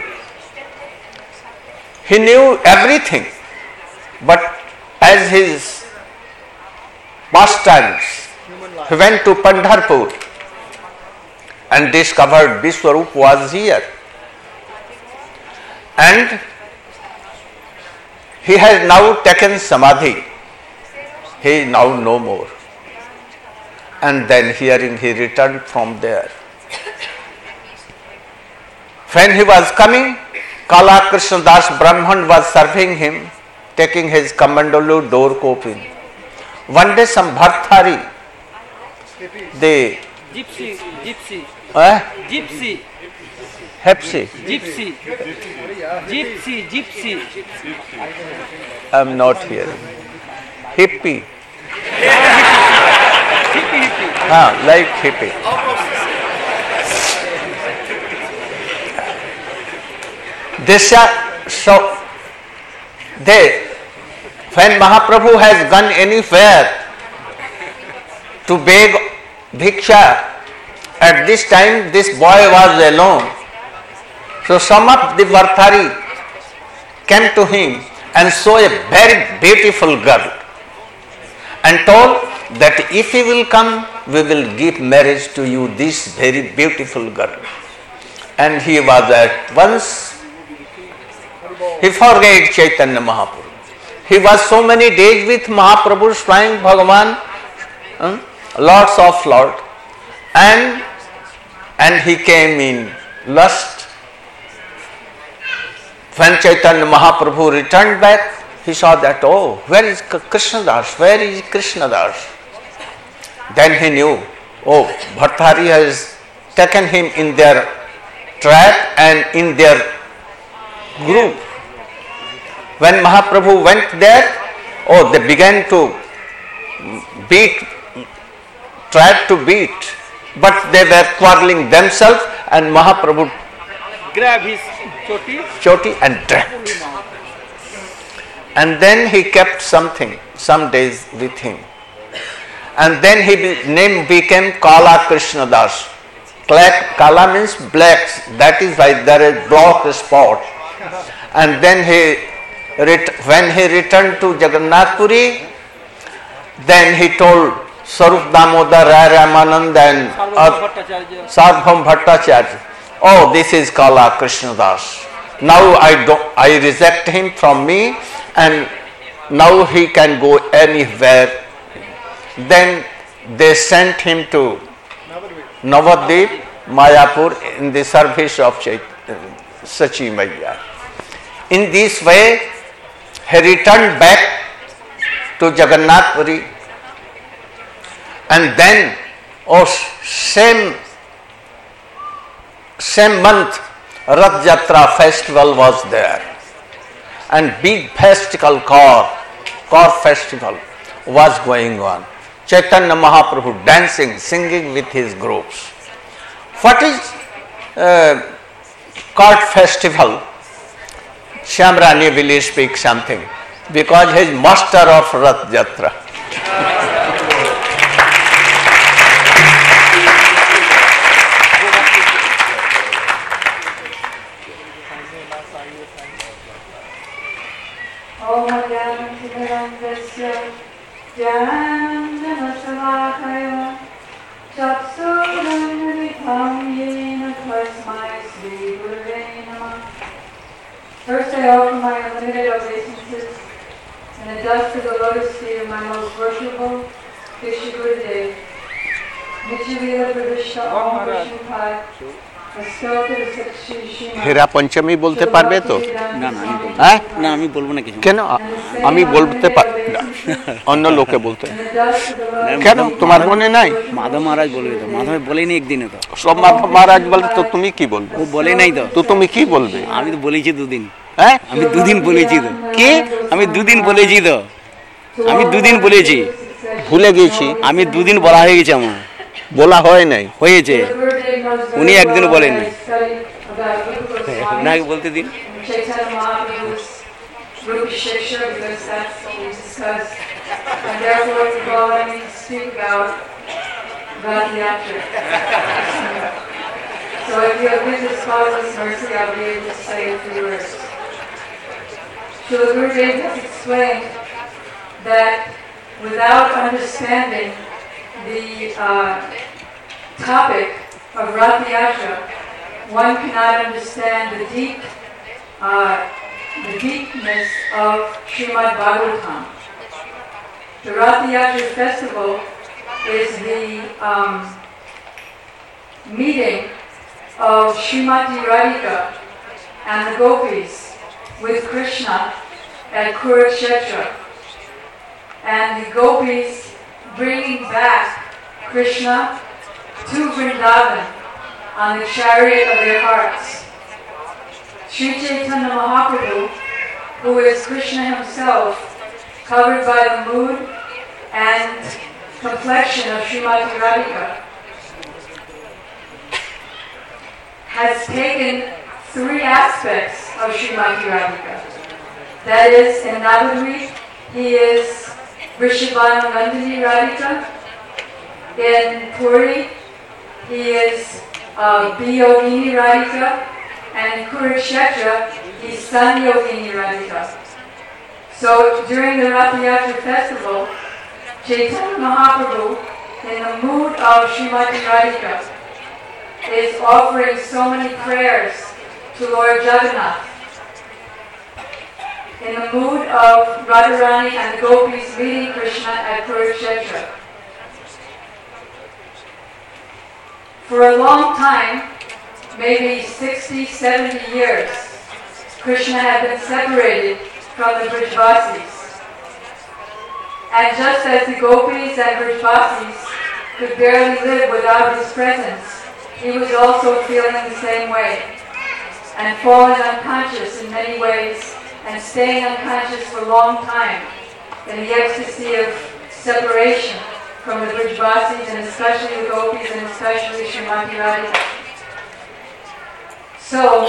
He knew everything, but as his pastimes, he went to Pandharpur and discovered Vishwarup was here. And he has now taken Samadhi. He is now no more. And then hearing he returned from there. When he was coming, Kala Krishna Das Brahman was serving him, taking his Kamandalu door open. One day some Bhartari, they Gypsy, gypsy, eh? gypsy, Hepsi. gypsy, gypsy, gypsy. I am not hearing. Hippie. Hippie, hippie. Ah, like hippie. This are, so they, when Mahaprabhu has gone anywhere to beg bhiksha, at this time this boy was alone. So some of the Varthari came to him and saw a very beautiful girl and told that if he will come, we will give marriage to you this very beautiful girl. And he was at once, he forgot Chaitanya Mahaprabhu. He was so many days with Mahaprabhu, Swayam Bhagavan, hmm, lots of Lord, and and he came in lust. When Chaitanya Mahaprabhu returned back, he saw that, oh, where is Krishnadas? Where is Krishnadas? Then he knew, oh, Bhartari has taken him in their trap and in their group. When Mahaprabhu went there, oh, they began to beat, tried to beat, but they were quarreling themselves, and Mahaprabhu Grabbed his choti. choti and dragged. And then he kept something, some days with him. And then his name became Kala Krishnadas. Kala means black, that is why there is black spot. And then he, when he returned to Jagannath Puri, then he told Sarup Damodar, Rai Ramanand and Sarvabhauma Bhattacharya, oh, this is Kala Krishnadas. Now I, do, I reject him from me, and now he can go anywhere. Then they sent him to Navadvip, Mayapur, in the service of Chait- Sachi Maiya. In this way, he returned back to Jagannath Puri, and then, oh, same, same month, Rath Yatra festival was there, and big festival, Kaur, Kaur festival was going on. Chaitanya Mahaprabhu dancing, singing with his groups. What is uh, Kaur festival? Shyamrani will speak something, because he is master of Rath Yatra. Om Jnana Timirandasya Jnanasalakaya Chaksurandanitam Yena Tasmai Sri Gurave Namah. First I offer my unlimited obeisances and the dust of the lotus feet of my most worshipful Vishnu Gurudev, Nityavila Pravishta Om Vishnupai, হীরা পঞ্চমী বলতে পারবে তো? না না আমি বলবো হ্যাঁ না আমি বলবো না কিছু কেন? আমি বলতে পার অন্য লোকে বলতে কেন? তোমার মনে নাই? মাধব মহারাজ বলবে তো, মাধব বলেনি একদিনে তো। সব মাধব মহারাজ বলে তো তুমি কি বলবে? ও বলে নাই তো। তো তুমি কি বলবে? আমি তো বলেছি দুদিন। হ্যাঁ আমি দুদিন বলেছি তো। কি? আমি দুদিন বলেছি তো। আমি দুদিন বলেছি। ভুলে গেছি। আমি দুদিন বলা হয়ে গেছে আমার। বলা হয় নাই? হয়েছে। উনি একদিন বলেন নাই। না বলতে দিন। So if you have witnessed causeless mercy, I'll be able to say a few words. Srila Gurudev has explained that without understanding the uh, topic of Rath Yatra, one cannot understand the deep, uh, the deepness of Srimad Bhagavatam. The Rath Yatra festival is the um, meeting of Srimati Radhika and the gopis with Krishna at Kurukshetra, and the gopis bringing back Krishna to Vrindavan on the chariot of their hearts. Sri Chaitanya Mahaprabhu, who is Krishna himself, covered by the mood and complexion of Srimati Radhika, has taken three aspects of Srimati Radhika. That is, in Navadvip, he is Vrishabhanu Nandini Radhika. In Puri, he is uh, Biyogini Radhika. And in Kurukshetra, he's Sanyogini Radhika. So during the Rath Yatra festival, Chaitanya Mahaprabhu, in the mood of Srimati Radhika, is offering so many prayers to Lord Jagannath. In the mood of Radharani and the gopis meeting Krishna at Kurukshetra. For a long time, maybe sixty, seventy years, Krishna had been separated from the Brijvasis. And just as the gopis and Brijvasis could barely live without his presence, he was also feeling the same way, and falling unconscious in many ways, and staying unconscious for a long time in the ecstasy of separation from the Brijvasis, and especially the gopis, and especially Srimati Radhika. So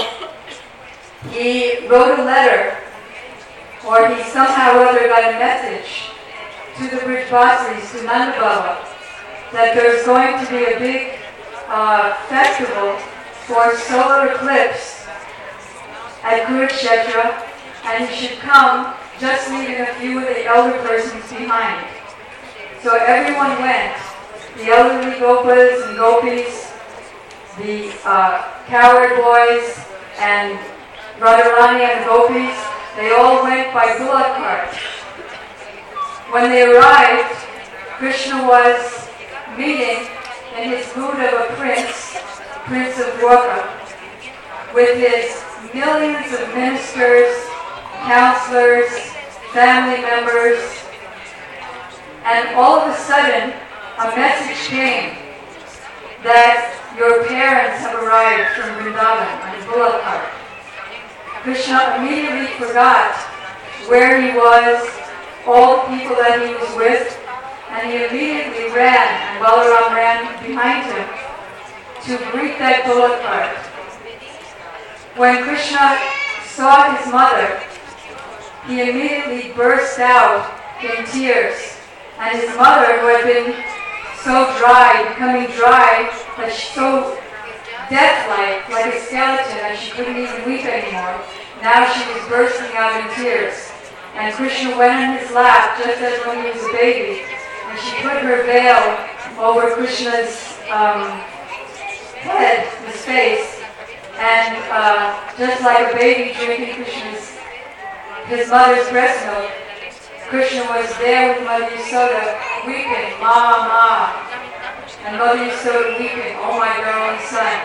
he wrote a letter, or he somehow or other got a message to the Brijvasis, to Nanda Baba, that there's going to be a big uh, festival for solar eclipse at Kurukshetra, and he should come, just leaving a few of the elder persons behind. So everyone went, the elderly gopas and gopis, the uh, cowherd boys, and Radharani and the gopis, they all went by bullock cart. When they arrived, Krishna was meeting in his mood of a prince, Prince of Dwarka, with his millions of ministers, counselors, family members, and all of a sudden a message came that your parents have arrived from Vrindavan on a bullock cart. Krishna immediately forgot where he was, all the people that he was with, and he immediately ran, and Balaram ran behind him to greet that bullock cart. When Krishna saw his mother, he immediately burst out in tears. And his mother, who had been so dry, becoming dry, that she so death-like, like a skeleton, that she couldn't even weep anymore, now she was bursting out in tears. And Krishna went in his lap, just as when he was a baby, and she put her veil over Krishna's um, head, his face, and uh, just like a baby drinking Krishna's, his mother's breast milk, Krishna was there with Mother Yasoda, weeping, Ma, Ma, and Mother Yasoda weeping, oh my darling son.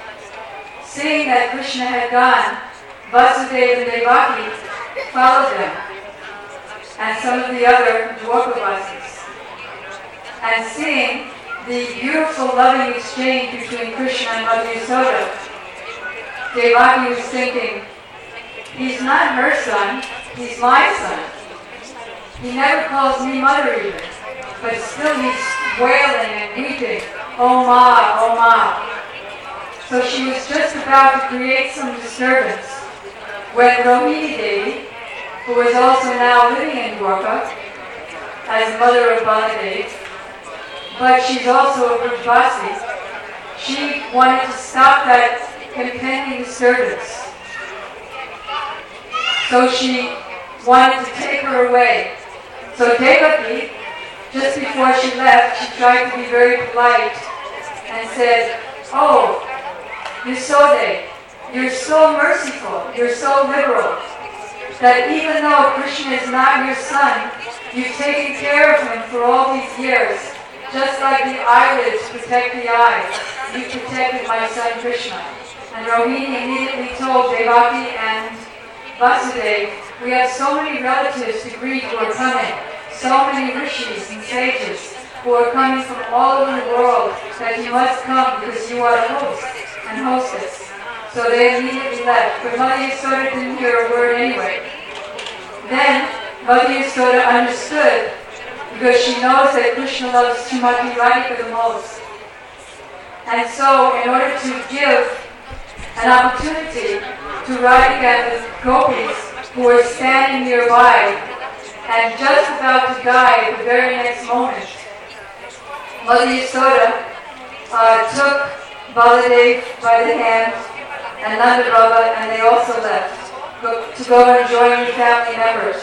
Seeing that Krishna had gone, Vasudeva and Devaki followed them, and some of the other Dwarkavasis. And seeing the beautiful loving exchange between Krishna and Mother Yasoda, Devaki was thinking, he's not her son, he's my son. He never calls me mother even, but still he's wailing and weeping, oh ma, oh ma. So she was just about to create some disturbance when Rohini Devi, who was also now living in Dwarka as mother of Baladev, but she's also a Brijvasi, she wanted to stop that impending disturbance. So she wanted to take her away. So Devaki, just before she left, she tried to be very polite and said, oh, Yasode, you're so merciful, you're so liberal, that even though Krishna is not your son, you've taken care of him for all these years, just like the eyelids protect the eyes, you protected my son Krishna. And Rohini immediately told Devaki and Vasudeva, we have so many relatives to greet who are coming, so many rishis and sages who are coming from all over the world, that you must come because you are a host and hostess. So they immediately left, but Mother Yasoda didn't hear a word anyway. Then Mother Yasoda understood, because she knows that Krishna loves Srimati Radhika the most. And so in order to give an opportunity to Radhika and the gopis who were standing nearby and just about to die at the very next moment, Mother Yasoda uh, took Baladev by the hand and Nanda Baba, and they also left go, to go and join the family members.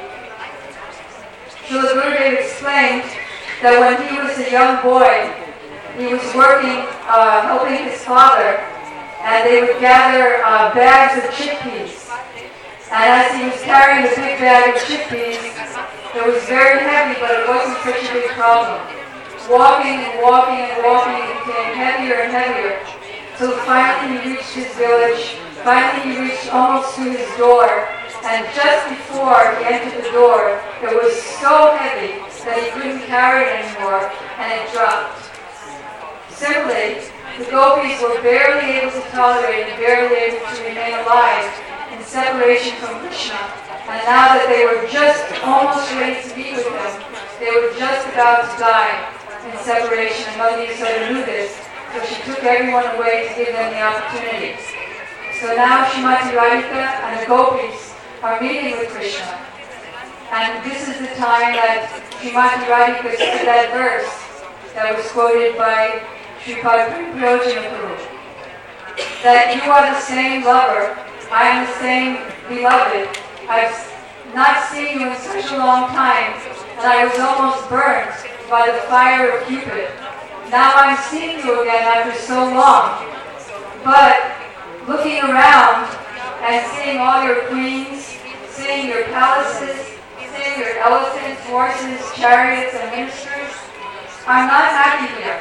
Srila Gurudev explained that when he was a young boy, he was working, uh, helping his father, and they would gather uh, bags of chickpeas. And as he was carrying the big bag of chickpeas, it was very heavy, but it wasn't such a big problem. Walking and walking and walking, it became heavier and heavier, till finally he reached his village. Finally he reached almost to his door, and just before he entered the door, it was so heavy that he couldn't carry it anymore, and it dropped. Similarly, the gopis were barely able to tolerate and barely able to remain alive in separation from Krishna, and now that they were just almost ready to be with him, they were just about to die in separation, and Mother Yasoda knew this, so she took everyone away to give them the opportunity. So now Srimati Radhika and the gopis are meeting with Krishna. And this is the time that Srimati Radhika said that verse that was quoted by Sripad Prajna Prabhu. That you are the same lover, I am the same beloved. I've not seen you in such a long time, and I was almost burned by the fire of Cupid. Now I'm seeing you again after so long. But looking around and seeing all your queens, seeing your palaces, seeing your elephants, horses, chariots, and ministers, I'm not happy here.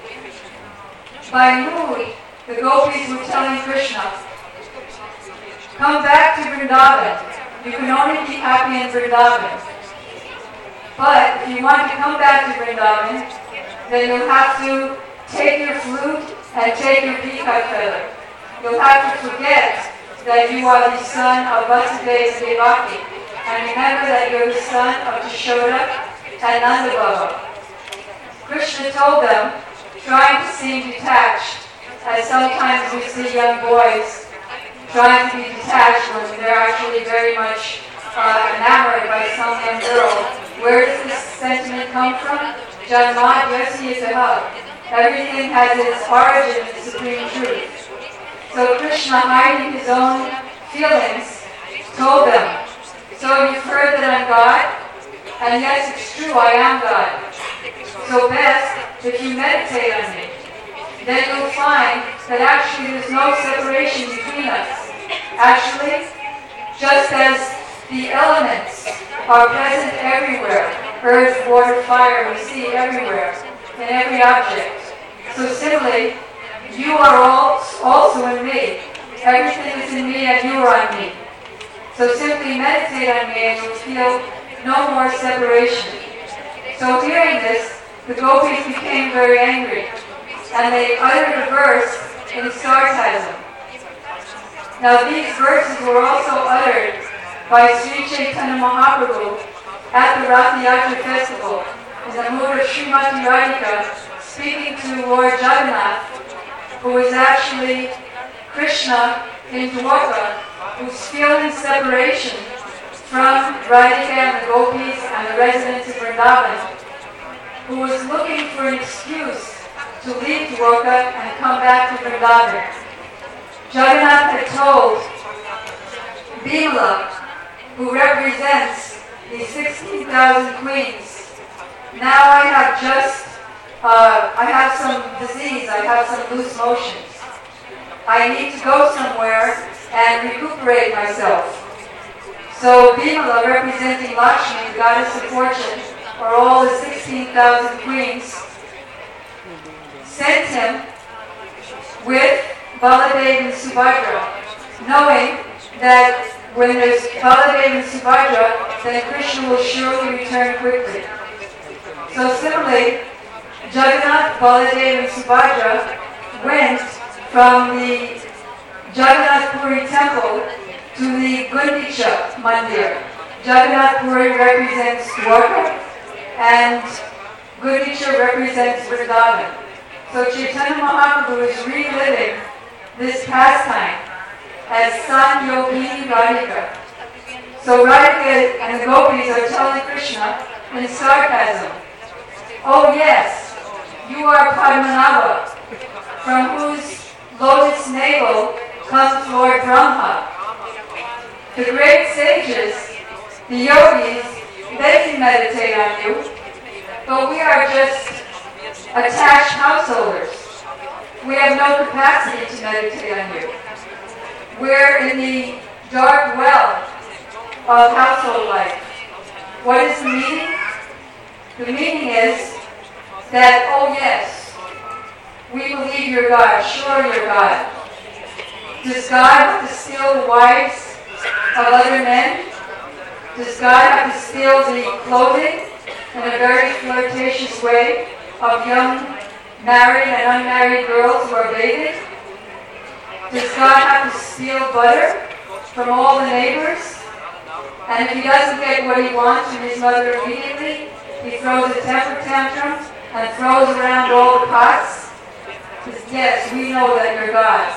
By mood, the gopis were telling Krishna, come back to Vrindavan. You can only be happy in Vrindavan. But if you want to come back to Vrindavan, then you'll have to take your flute and take your peacock feather. You'll have to forget that you are the son of Vasudeva and Devaki, and remember that you're the son of Yashoda and Nanda Baba. Krishna told them, trying to seem detached, as sometimes we see young boys trying to be detached when they're actually very much uh, enamored by some young girl. Where does this sentiment come from? Janmad Yasi Yataha. Everything has its origin in the supreme truth. So Krishna, hiding his own feelings, told them, so you've heard that I'm God? And yes, it's true, I am God. So best, if you meditate on me, then you'll find that actually there's no separation between us. Actually, just as the elements are present everywhere, earth, water, fire, we see everywhere, in every object. So similarly, you are all also in me. Everything is in me and you are on me. So simply meditate on me and you'll feel no more separation. So hearing this, the gopis became very angry, and they uttered a verse in sarcasm. Now these verses were also uttered by Sri Chaitanya Mahaprabhu at the Rath Yatra festival in the mood of Srimati Radhika speaking to Lord Jagannath, who is actually Krishna in Dwarka, who's feeling separation from Radhika and the gopis and the residents of Vrindavan, who was looking for an excuse to leave Dwarka and come back to Vrindavan. Jagannath had told Bimala, who represents the sixteen thousand queens, now I have just, uh, I have some disease, I have some loose motions. I need to go somewhere and recuperate myself. So Bimala, representing Lakshmi, the goddess of fortune, or all the sixteen thousand queens, sent him with Baladev and Subhadra, knowing that when there's Baladev and Subhadra, then Krishna will surely return quickly. So similarly, Jagannath, Baladev and Subhadra went from the Jagannath Puri temple to the Gundicha Mandir. Jagannath Puri represents Dwarka and Gundicha represents Vrindavan. So Chaitanya Mahaprabhu is reliving this pastime as San Yogini Radhika. So Radhika and the gopis are telling Krishna in sarcasm, oh yes, you are Padmanabha, from whose lotus navel comes Lord Brahma. The great sages, the yogis, they can meditate on you, but we are just attached householders. We have no capacity to meditate on you. We're in the dark well of household life. What is the meaning? The meaning is that, oh yes, we believe you're God, sure you're God. Does God have to steal the wives of other men? Does God have to steal the clothing in a very flirtatious way of young married and unmarried girls who are bathing? Does God have to steal butter from all the neighbors? And if he doesn't get what he wants from his mother immediately, he throws a temper tantrum and throws around all the pots? Yes, we know that you're God.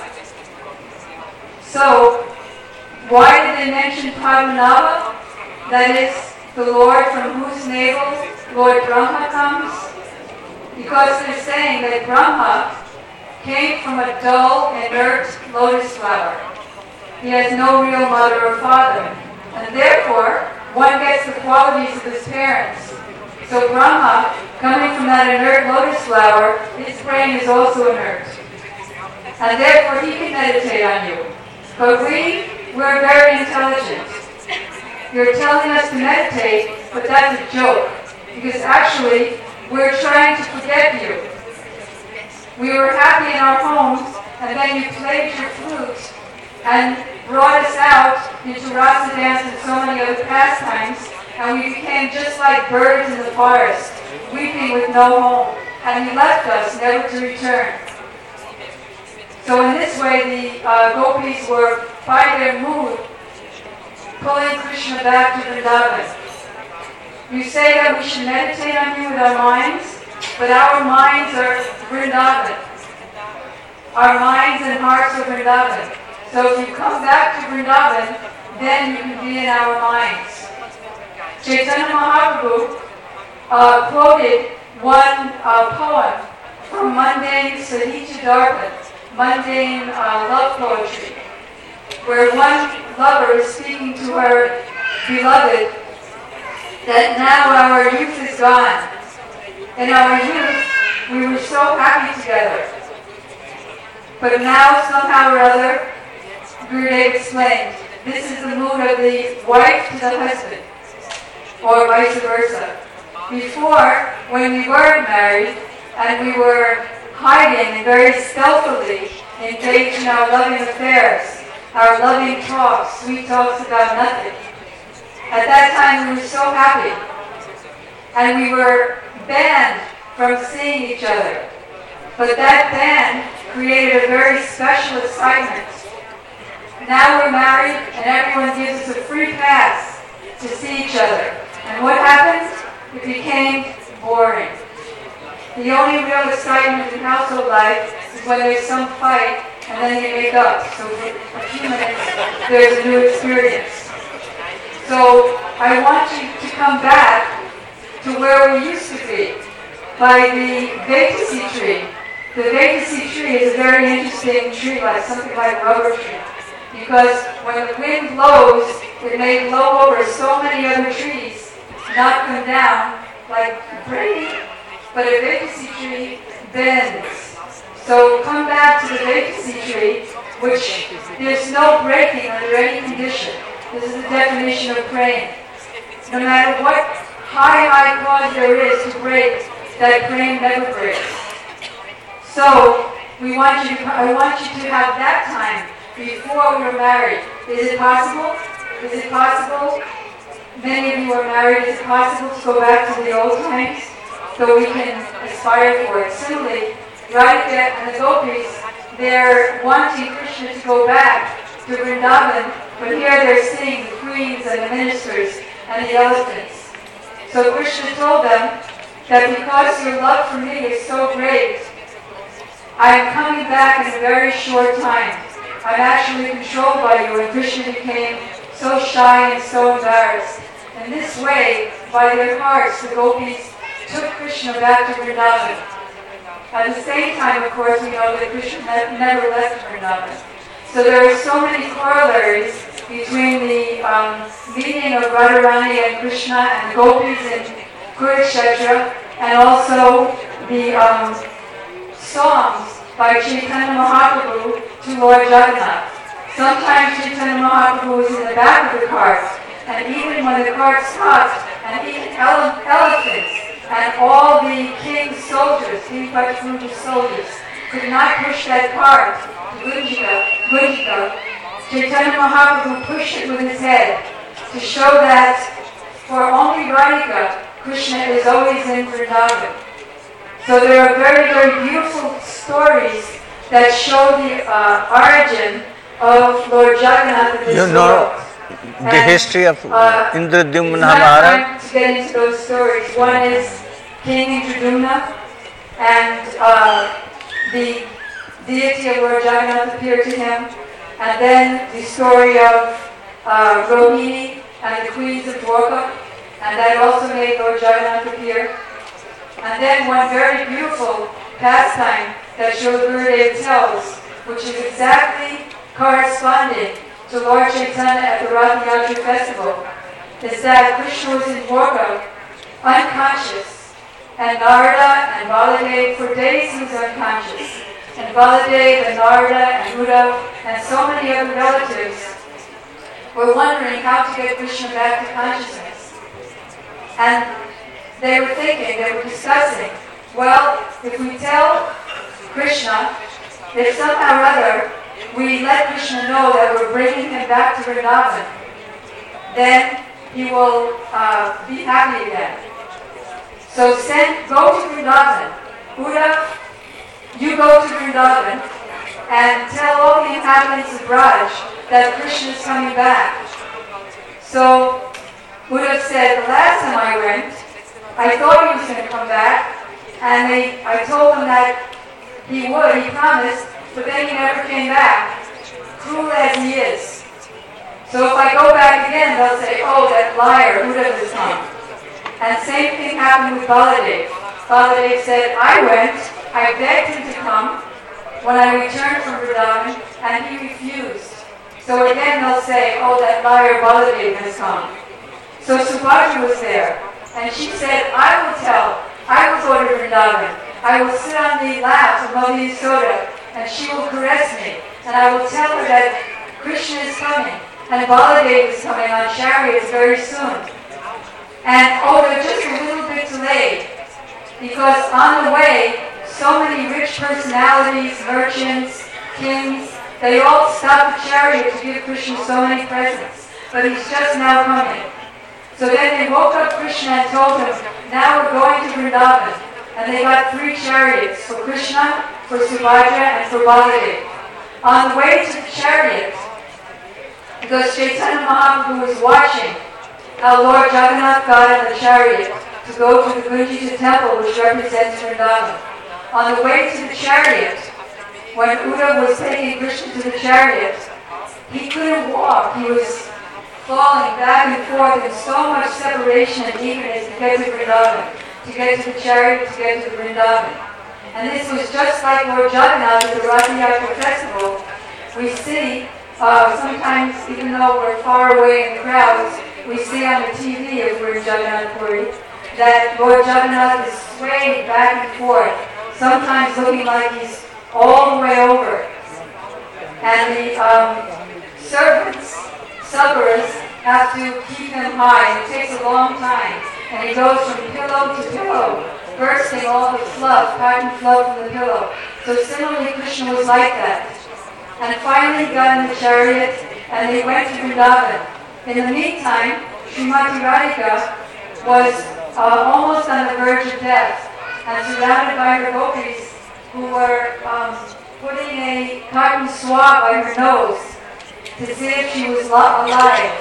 So, why did they mention Padmanabha? That is, the Lord from whose navel Lord Brahma comes? Because they're saying that Brahma came from a dull, inert lotus flower. He has no real mother or father. And therefore, one gets the qualities of his parents. So Brahma, coming from that inert lotus flower, his brain is also inert. And therefore he can meditate on you. But we, we're very intelligent. You're telling us to meditate, but that's a joke. Because actually, we're trying to forget you. We were happy in our homes, and then you played your flute and brought us out into rasa dance and so many other pastimes, and we became just like birds in the forest, weeping with no home, and you left us never to return. So in this way, the uh, gopis were, by their mood, pulling Krishna back to Vrindavan. You say that we should meditate on you with our minds, but our minds are Vrindavan. Our minds and hearts are Vrindavan. So if you come back to Vrindavan, then you can be in our minds. Chaitanya Mahaprabhu uh, quoted one uh, poem from mundane Sahitya Darpan, mundane uh, love poetry, where one lover is speaking to her beloved that now our youth is gone. In our youth, we were so happy together. But now, somehow or other, Gurudev explained, this is the mood of the wife to the husband, or vice versa. Before, when we weren't married, and we were hiding and very stealthily engaged in our loving affairs, our loving talks, sweet talks about nothing. At that time we were so happy. And we were banned from seeing each other. But that ban created a very special excitement. Now we're married and everyone gives us a free pass to see each other. And what happened? It became boring. The only real excitement in household life is when there's some fight and then they make up. So for a few minutes, there's a new experience. So I want you to come back to where we used to be, by the Vaitasi tree. The Vaitasi tree is a very interesting tree, like something like a rubber tree. Because when the wind blows, it may blow over so many other trees, knock them down, like breaking, but a Vaitasi tree bends. So come back to the Vaitasi tree, which there's no breaking under any condition. This is the definition of praying. No matter what high, high cause there is to break, that praying never breaks. So we want you to, I want you to have that time before we were married. Is it possible? Is it possible? Many of you are married. Is it possible to go back to the old times so we can aspire for it? Similarly, Radhika and the gopis, they're wanting Krishna to go back to Vrindavan, but here they're seeing the queens and the ministers and the elephants. So Krishna told them that because your love for me is so great, I am coming back in a very short time. I'm actually controlled by you, and Krishna became so shy and so embarrassed. In this way, by their hearts, the gopis took Krishna back to Vrindavan. At the same time, of course, we know that Krishna never left Vrindavan. So there are so many corollaries between the um, meeting of Radharani and Krishna and the gopis in Kurukshetra, and also the um, songs by Chaitanya Mahaprabhu to Lord Jagannath. Sometimes Chaitanya Mahaprabhu was in the back of the cart, and even when the cart stopped, and even ele- elephants and all the king's soldiers, King Pachmuja's soldiers, could not push that cart to Gunjika, Gunjika, Chaitanya Mahaprabhu pushed it with his head to show that for only Radhika, Krishna is always in Vrindavan. So there are very, very beautiful stories that show the uh, origin of Lord Jagannath in this You know world. the And, history of uh, Indradyumna it's not Maharaj? time to get into those stories. One is King Indradyumna, and uh, the deity of Lord Jagannath appeared to him, and then the story of uh, Rohini and the queens of Dwarka, and that also made Lord Jagannath appear. And then one very beautiful pastime that Srila Gurudev tells, which is exactly corresponding to Lord Chaitanya at the Rath Yatra festival, is that Krishna was in Dwarka, unconscious, and Narada and Baladev, for days he was unconscious, and Baladev and Narada and Uddhav and so many other relatives were wondering how to get Krishna back to consciousness. And they were thinking, they were discussing, well, if we tell Krishna, if somehow or other we let Krishna know that we're bringing him back to Vrindavan, then he will uh, be happy again. So send, go to Vrindavan. Uddhav, you go to Vrindavan and tell all the inhabitants of Braj that Krishna is coming back. So Uddhav said, the last time I went, I thought he was going to come back, and they, I told him that he would, he promised, but then he never came back, cruel as he is. So if I go back again, they'll say, oh, that liar, Uddhav has come. And same thing happened with Baladev. Baladev said, I went, I begged him to come when I returned from Vrindavan, and he refused. So again they'll say, oh, that liar Baladev has come. So Subhadra was there, and she said, I will tell, I will go to Vrindavan. I will sit on the lap of Mother Yasoda, and she will caress me, and I will tell her that Krishna is coming, and Baladev is coming on chariots very soon. And oh, they're just a little bit delayed, because on the way, so many rich personalities, merchants, kings, they all stopped the chariot to give Krishna so many presents, but he's just now coming. So then they woke up Krishna and told him, now we're going to Vrindavan. And they got three chariots, for Krishna, for Subhadra, and for Baladev. On the way to the chariot, because Chaitanya Mahaprabhu was watching how Lord Jagannath got on the chariot to go to the Gunjita temple, which represents Vrindavan. On the way to the chariot, when Uddhav was taking Krishna to the chariot, he couldn't walk. He was falling back and forth in so much separation and eagerness to get to Vrindavan, to get to the chariot, to get to the Vrindavan. And this was just like Lord Jagannath at the Rath Yatra festival. We see, uh, sometimes even though we're far away in the crowds, we see on the T V if we're in Jagannath Puri, that Lord Jagannath is swaying back and forth, sometimes looking like he's all the way over. And the um, servants, Sabaras, have to keep him high, and it takes a long time. And he goes from pillow to pillow, bursting all the fluff, cotton fluff from the pillow. So similarly, Krishna was like that. And finally he got in the chariot, and they went to Vrindavan. In the meantime, Srimati Radhika was uh, almost on the verge of death, and surrounded by her gopis, who were um, putting a cotton swab by her nose to see if she was alive.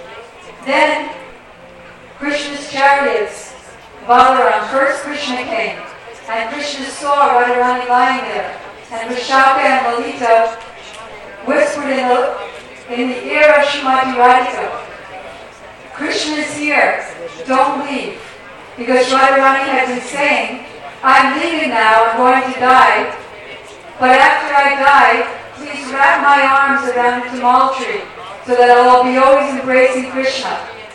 Then Krishna's chariots, Balaram, first Krishna came, and Krishna saw Radharani lying there, and Vishaka and Lalita whispered in the, in the ear of Srimati Radhika, Krishna is here, don't leave. Because Radharani had been saying, I'm leaving now, I'm going to die, but after I die, please wrap my arms around the Tamal tree so that I'll be always embracing Krishna.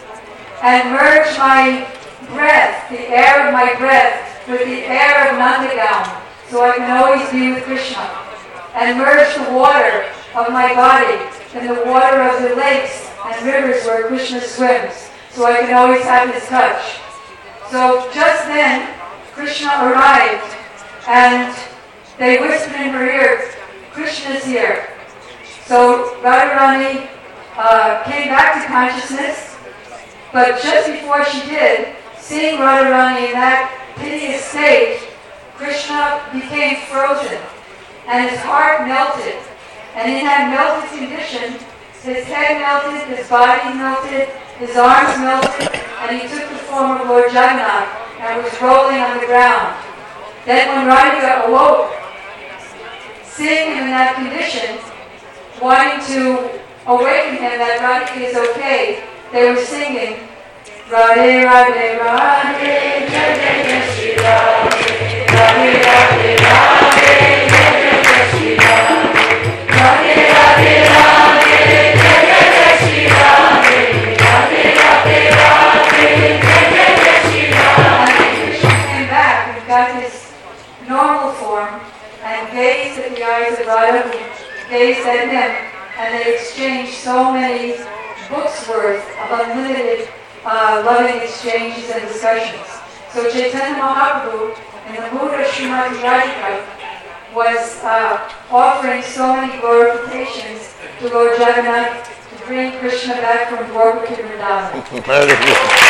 And merge my breath, the air of my breath, with the air of Nandagaon, so I can always be with Krishna. And merge the water of my body in the water of the lakes and rivers where Krishna swims, so I can always have his touch. So just then, Krishna arrived, and they whispered in her ear, Krishna's here. So Radharani uh, came back to consciousness, but just before she did, seeing Radharani in that piteous state, Krishna became frozen, and his heart melted. And in that melted condition, his head melted, his body melted, his arms melted, and he took the form of Lord Jagannath and was rolling on the ground. Then when Radhika awoke, seeing him in that condition, wanting to awaken him that Radhika is okay, they were singing, Radhe Radhe Radhe, Jai Jai Shri Radhe, Radhe Radhe Radhe, Jai Jai Shri Radhe, Radhe Radhe Radhe, Jai Jai Shri Radhe, Radhe Radhe Radhe, Jai Jai Shri Radhe. And then Krishna came back and got his normal form and gazed at the eyes of Radha, who gazed at him, and they exchanged so many books worth of unlimited uh, loving exchanges and discussions. So Chaitanya Mahaprabhu, in the mood of Srimati Radhika, was uh, offering so many glorifications to Lord Jagannath to bring Krishna back from Dwarka to Vrindavan.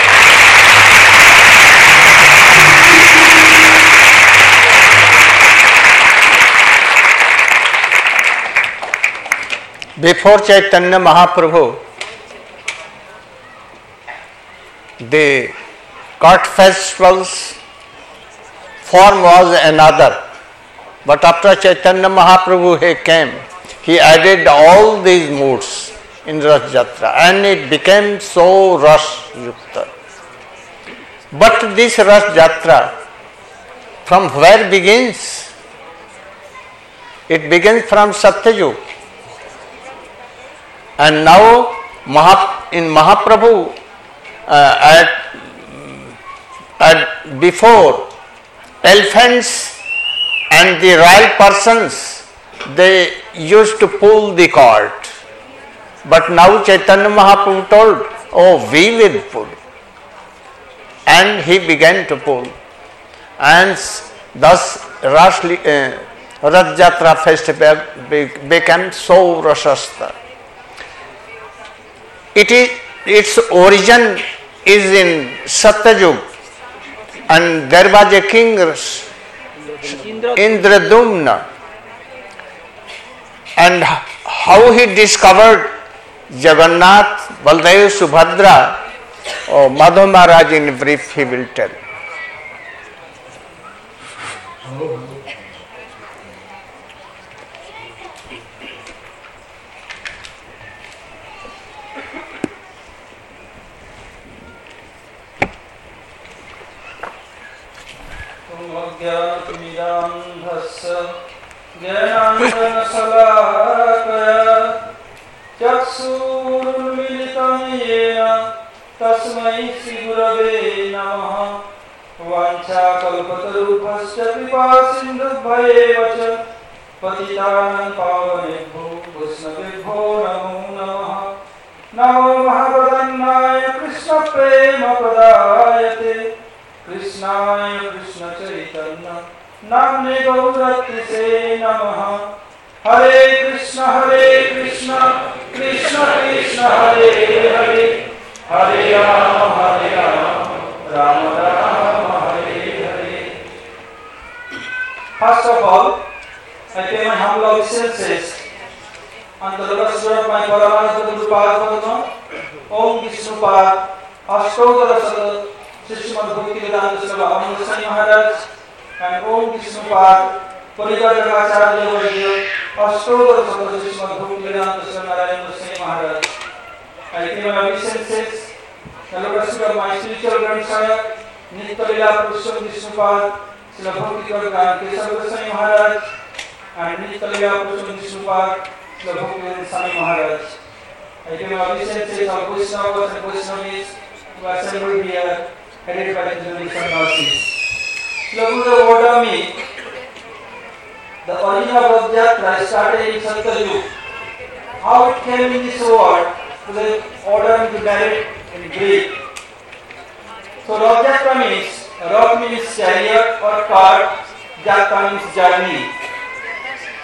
Before Chaitanya Mahaprabhu, the court festivals form was another. But after Chaitanya Mahaprabhu he came, he added all these moods in Ras Jatra, and it became so Ras Yukta. But this Ras Jatra, from where begins? It begins from Satyayug. And now in Mahaprabhu, uh, at, at before, elephants and the royal persons, they used to pull the cart. But now Chaitanya Mahaprabhu told, oh, we will pull. And he began to pull. And thus Ras uh, Jatra festival became so Rasasta. It is, its origin is in Satyayug, and there was a king, Indradumna, and how he discovered Jagannath, Baldev, Subhadra, or Madhav Maharaj in brief he will tell. तस्मै श्री गुरवे नमः वाञ्छाकल्पतरुभ्यश्च कृपासिन्धुभ्येव च पतितानां पावनेभ्यो वैष्णवेभ्यो नमो नमः नमो महावदन्नाय कृष्णप्रेमप्रदायते कृष्णाय कृष्णचैतन्य नाम्ने गौरतिसे नमः हरे कृष्ण हरे Krishna Krishna Krishna Hare Hare Hare Ram, Hare Ram, Ram Ram, Hare Hare. First of all, I pay my humble obeisances unto the lotus feet of my Paramananda Guru Padma, Om Vishnupad, Ashtodara Sada, Srimad Bhaktivedanta Swami Amanda Swami Maharaj, and Om Vishnupad, Parivarjagacharya Varya, Ashtodara Sada, Srimad Bhaktivedanta Swami Narayana Swami Maharaj. I pay my obeisances the lotus feet of my spiritual grandsire, Nitya-lila Purushottam Vishnupad, Srila Bhakti-Vedanta Kesava Goswami Maharaj, and Nitya-lila Purushottam Vishnupad, Srila Bhakti-Vedanta Swami Maharaj. I pay my obeisances of Vaishnavas and Vaishnavis who are assembled here, headed by the Jnani Sannyasis. Srila Guru ordered me, the origin of Ras Jatra started in Satyayug. How it came in this world, to the order to narrate in Greek. So Ras Jatra means, Rath means chariot or cart, Jatra means journey.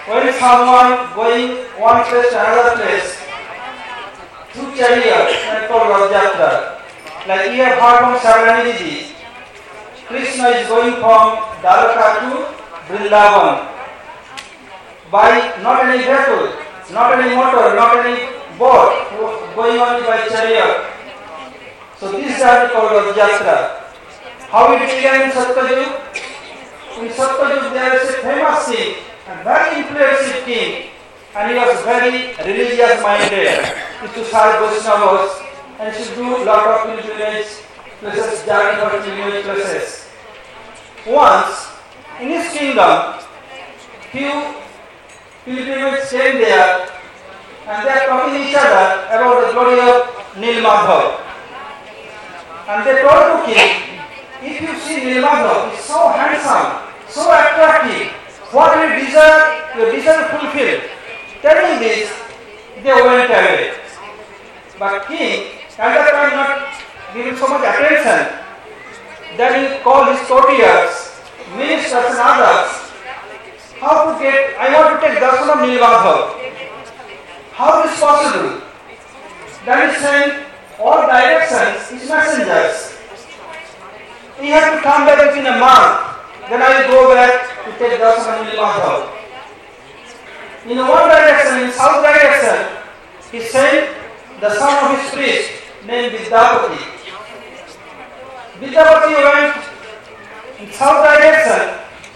when someone going one place to another place through chariot and called Rath Yatra, like you have heard from Sarani Ji, Krishna is going from Dwaraka to Vrindavan by not any vehicle, not any motor, not any boat, going only by chariot. So this journey called Rath Yatra. How it began in Satyajug? In Satyajug there is a famous king, a very influential king, and he was very religious minded. He used to serve Vaishnavas and he should do lot of pilgrimage places, journey for pilgrimage places. Once, in his kingdom, few pilgrims came there and they are talking to each other about the glory of Nilmadhav. And they told the king, if you see Nilmadhav, he is so handsome, so attractive, what you desire, your desire fulfilled. Telling this, they went away. But king, at that time not giving so much attention, then he called his courtiers, ministers and others, how to get, I want to take darshan of Nilmadhav. How is possible? Then he sent all directions, his messengers. He had to come back within a month, then I will go back to take darshan of Nilmadhav. In one direction, in south direction, he sent the son of his priest named Vidyapati. Vidyapati went in south direction,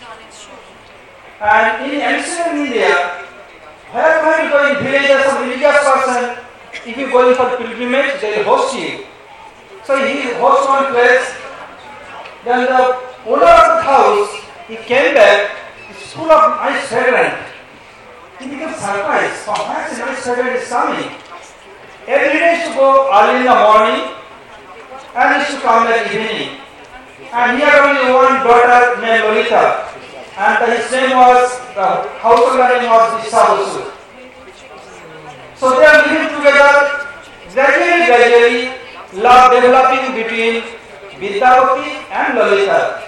and in ancient India, wherever you go in villages of religious person, if you go in for pilgrimage, they will host you. So he hosts one place. Then the owner of the house, he came back, it's full of nice fragrance. He became surprised, perhaps a nice fragrance is coming. Every day he used to go early in the morning and he used to come back evening. And he had only one daughter named Lolita, and his name was, the household name was Vishavasu. So they are living together, gradually, gradually, love developing between Vidyapati and Lolita.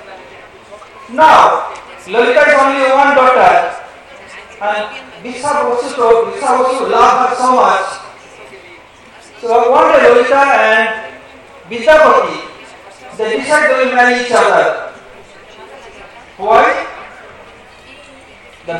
Now, Lolita is only one daughter, and Vishavasu Vishavasu loved her so much. So one day Lolita and Vidyapati, they decided they will marry each other. Why? The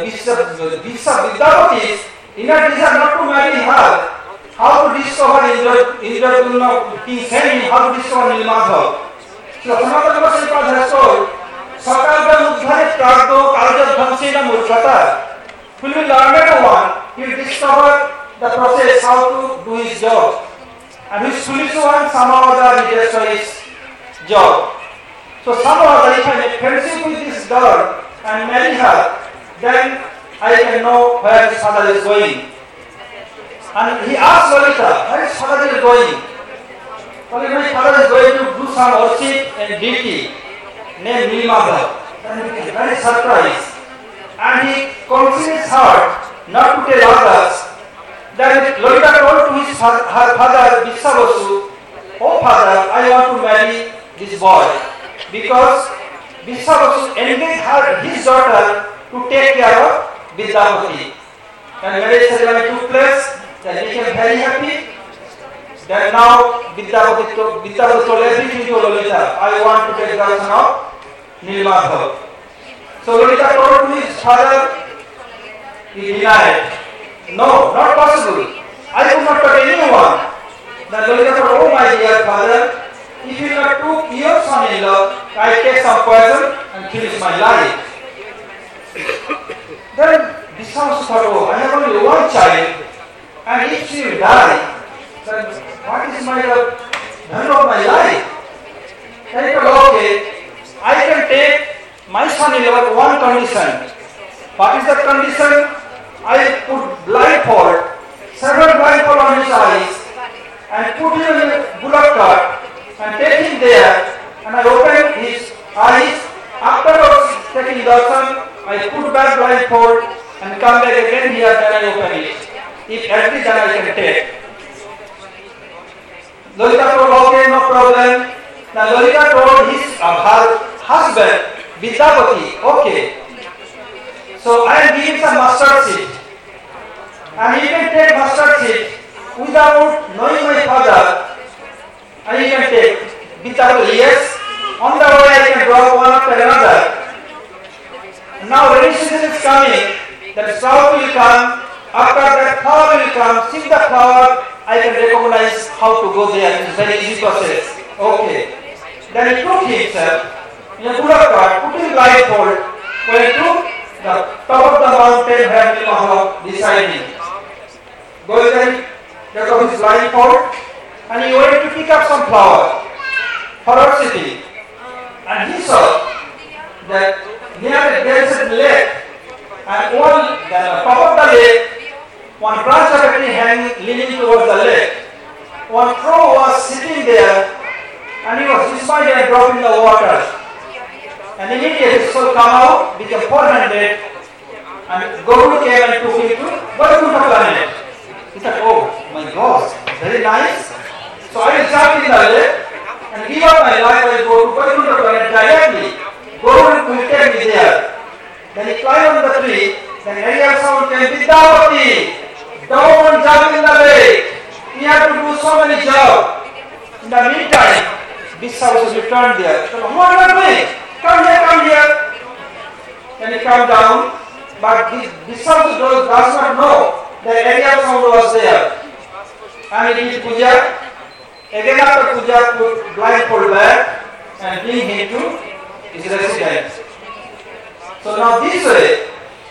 Vidyapati's inner desire not to marry her. How to discover Indradumna, King sent him how to discover Nilmadhav. So Sanatana Goswami has told, Sakalva Mudhare Pragdo Kalja Dhamsena Murkhata. Will be learned one, he will discover the process how to do his job. And his foolish one somehow or other he destroys his job. So somehow or other if I make friendship with this girl and marry her, then I can know where his father is going. And he asked Lolita, where his father is going? Well, my father is going to do some worship and deity named Nilmadhav. Then he became very surprised. And he concealed his heart not to tell others. Then Lolita told to his father, her father Vishavasu, oh father, I want to marry this boy. Because Vishavasu engaged her, his daughter to take care of Vidyapati. When marriage ceremony took place, they became very happy. Then now Vidyapati told everything to Lolita. I want to take darshan of Nilmadhav. So Lolita told to his father, he denied. No, not possible. I could not touch anyone. Then Lolita said, oh my dear father, if you not took your son-in-law, I take some poison and finish my life. Then Vishavasu thought, oh, I have only one child, and if she will die, then what is my value of my life? Then he thought, okay, I can take my son-in-law with one condition. What is that condition? I put blindfold, several blindfold on his eyes, and put him in a bullock cart, and take him there, and I open his eyes. Afterwards, taking darshan, I put back blindfold, and come back again here, then I open it. If every then I can take. Lolita told, okay, no problem. Now Lolita told his uh, her husband, Vidyapati, okay. So I am giving some mustard seed. And you can take mustard seed without knowing my father. And you can take without yes. On the way I can drop one after another. Now rainy season is coming. Then sprout will come. After that flower will come. See the flower. I can recognize how to go there. It's a very easy process. Okay. Then he took himself in a good cart, put him blindfold. When he took the top of the mountain where Nilmahav deciding. Going there, that was his blindfold, and he went to pick up some flower for our city. And he saw that near there is a lake, and one the top of the lake, one branch of a tree hanging leaning towards the lake. One crow was sitting there, and he was dismayed and dropping the water. And immediately his soul come out, became four hundred, and Garuda came and took him to Vaikuntha planet. He said, oh my God, very nice. So I will jump in the lake and give up my life. I will go to Vaikuntha planet directly. Garuda will take me there. Then he climbed on the tree. Then area sound came, Vidyapati, don't jump in the lake. We have to do so many jobs. In the meantime, this house is returned there. So, what are you doing? Come here, come here. Then he come down, but this, this house does, does not know the area sound was there. And he did puja. Again after puja, put blindfold back and bring him to his residence. So now this way,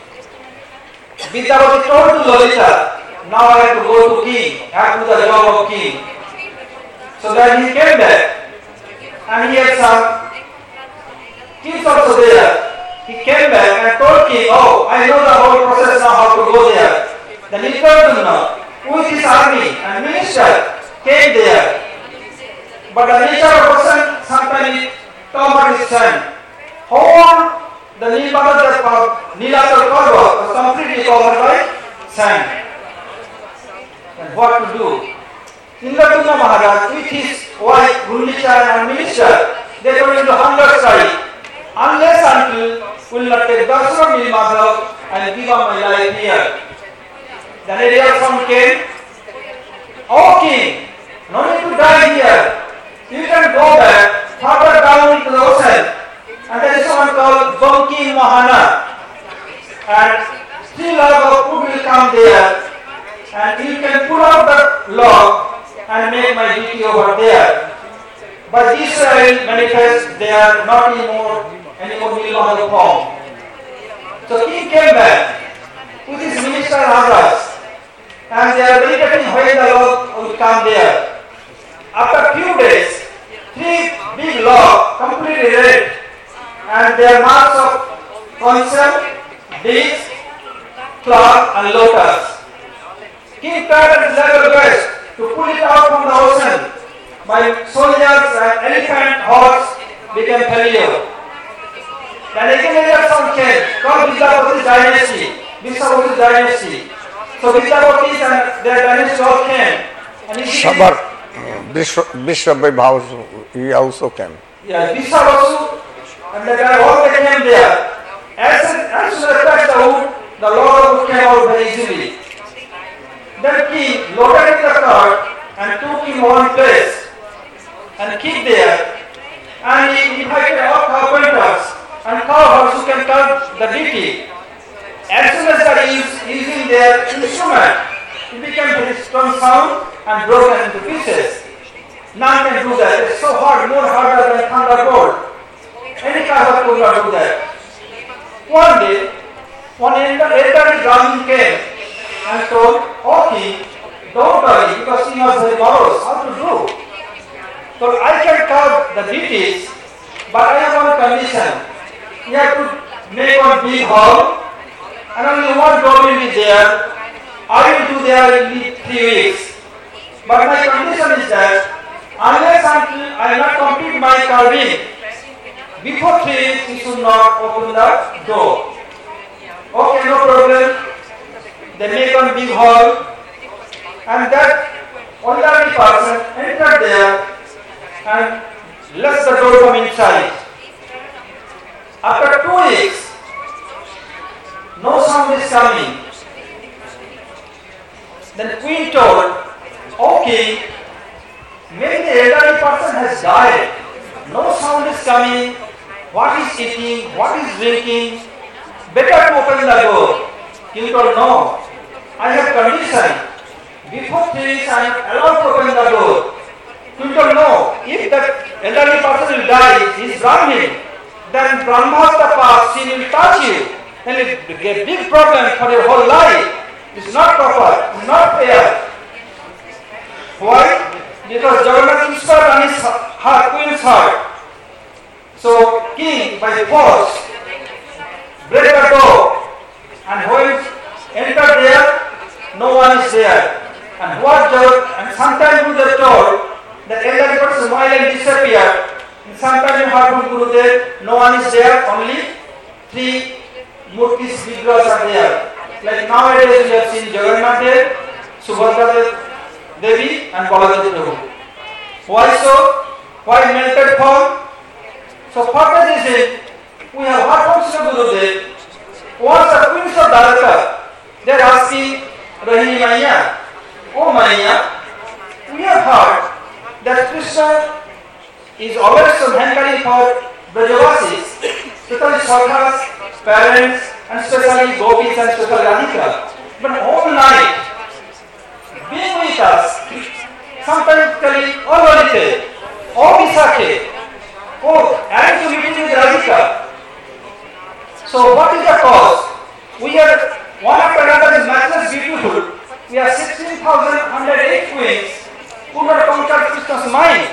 Vidyapati told to Lalita, now I have to go to king, I have to do the job of king. So then he came back and he had some kings also there. He came back and told king, oh, I know the whole process now how to go there. Then he told him now, with his army and minister came there. But the nature of person sometimes covered his son. Whole the Nilmahav, Nilachalar Parva was completely covered by sand. And what to do? Indratunga Maharaj with his wife Gundicha and minister, they got into hunger strike. Unless until we will not take darshan of Nilmahav and give up my life here. Then a real sound came, O king, no need to die here. You can go back further down into the ocean. And there is someone called Banki Mahana. And three logs of wood will come there. And you can pull out the log and make my duty over there. But Israel manifests they are not anymore anymore Nilmahav form. So king came back with his minister Agras. And they are meditating when the log will come there. After few days, three big logs completely red. And they are marks of concept, dates, cloth and lotus. King tried at his level best to pull it out from the ocean. My soldiers and elephant horse became failure. Then again another sound came, called Vidyapati's dynasty, Vidyapati's dynasty. So Vidyapatis and their dynasty all came. And he Sabar, Bishop Vibhav, he also came. Yeah, Vishavasu and the guy all they came there. As soon as soon as touched the wood, the Lord came out very easily. Then king loaded in the cart and took him one place and keep there. And he invited all carpenters and carvers who can carve the deity. As soon as they are using their instrument, it became very strong sound and broken into pieces. None can do that. It's so hard, more harder than thunderbolt. Any carver could not do that. One day, one elderly Brahmin came and told, O king, don't worry, because he was very morose. How to do? So I can carve the deities, but I have one condition. You have to make one big hall, and only one door will be there. I will do there in three weeks. But my condition is that unless until I not complete my carving, before three weeks you should not open the door. Okay, no problem. They make one big hall, and that ordinary person entered there and lets the door from inside. After two weeks, coming. Then Queen told, "O king, maybe the elderly person has died. No sound is coming. What is eating? What is drinking? Better to open the door." King told, "No, I have condition. Before three weeks I am allowed to open the door." King told, "No, if that elderly person will die, he is Brahmin, then Brahmastapa, she will touch you. Then it will get a big problem for your whole life. It's not proper, it's not fair." Why? Because Jagannath whispered on his heart, queen's heart. So king by force break the door, and when enter there, no one is there. And what Jagannath, and sometimes Gurudev told that elderly person while and disappear. And sometimes you heard from Gurudev, no one is there, only three murtis vigrahas are there. Like nowadays we have seen Jagannath Dev, Subhadra Devi and Baladev Prabhu. Why so? Why melted form? So purpose is it, we have heard from Sri Gurudev, once the queens of Dwaraka, they are asking Rohini Maiya, "Oh Maiya, we have heard that Krishna is always so hankering for Brajavasis, especially Sarkas, parents, and especially Gopis and especially Radhika. But all night, being with us, sometimes telling, oh Lalite, oh Visakhe, oh, and to meeting with Radhika. So what is the cause? We are, one after another is matchless beautiful. We are sixteen thousand one hundred eight queens who have conquered Krishna's mind.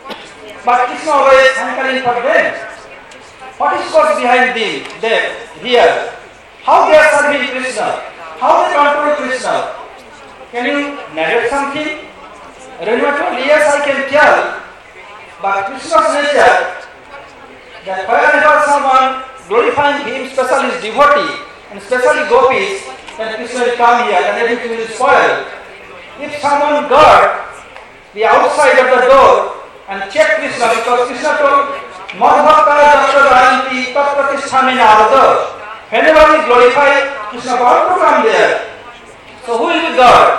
But Krishna always hankering for them. What is cause behind them, them here? How they are serving Krishna? How they control Krishna? Can you narrate something? Renuma told, yes, I can tell. But Krishna's nature, that whenever someone glorifying him, especially his devotee, and especially gopis, then Krishna will come here and everything will spoil. If someone guard the outside of the door and check Krishna, because Krishna told, Madhvakta Jatra Dayanti Tat Pratisthami Narada. Whenever we glorify, Krishna bound to come there. So who will be God?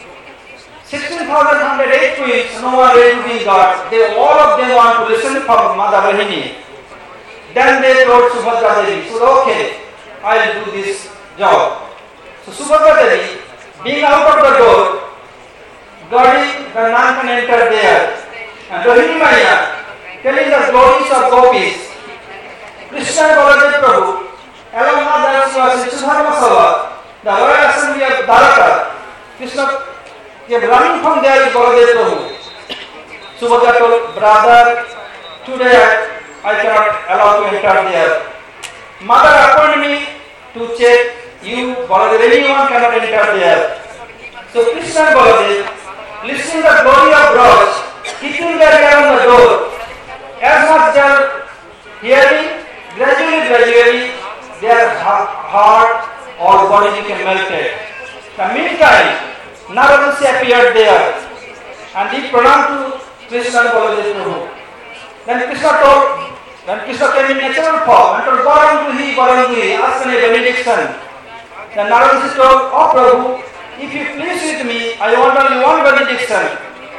sixteen thousand one hundred eight queens, no one ready to be God. They, all of them want to listen from Mother Rohini. Then they told Subhadra Devi, so okay, I will do this job. So Subhadra Devi, being out of the door, guarding the nun can enter there. And Rohini Maya, telling the glories of gopis, Krishna and Baladev Prabhu, along with the Sudharma Sabha, the royal assembly of Dwaraka, Krishna came running from there with Baladev Prabhu. Subhadra told, brother, today I cannot allow to enter there. Mother appointed me to check you, Baladev, anyone cannot enter there. So Krishna and Baladev, listening the glory of Braj, keeping their ear on the door, as much they are hearing, gradually, gradually, their heart or body became melted. In the meantime, Naradamusi appeared there and he pranam to Krishna and Baladev Prabhu. Then Krishna told, when Krishna came in natural form and told, Baranguhi, Baranguhi, ask me a benediction. Then Naradamusi told, oh Prabhu, if you please with me, I want only one benediction.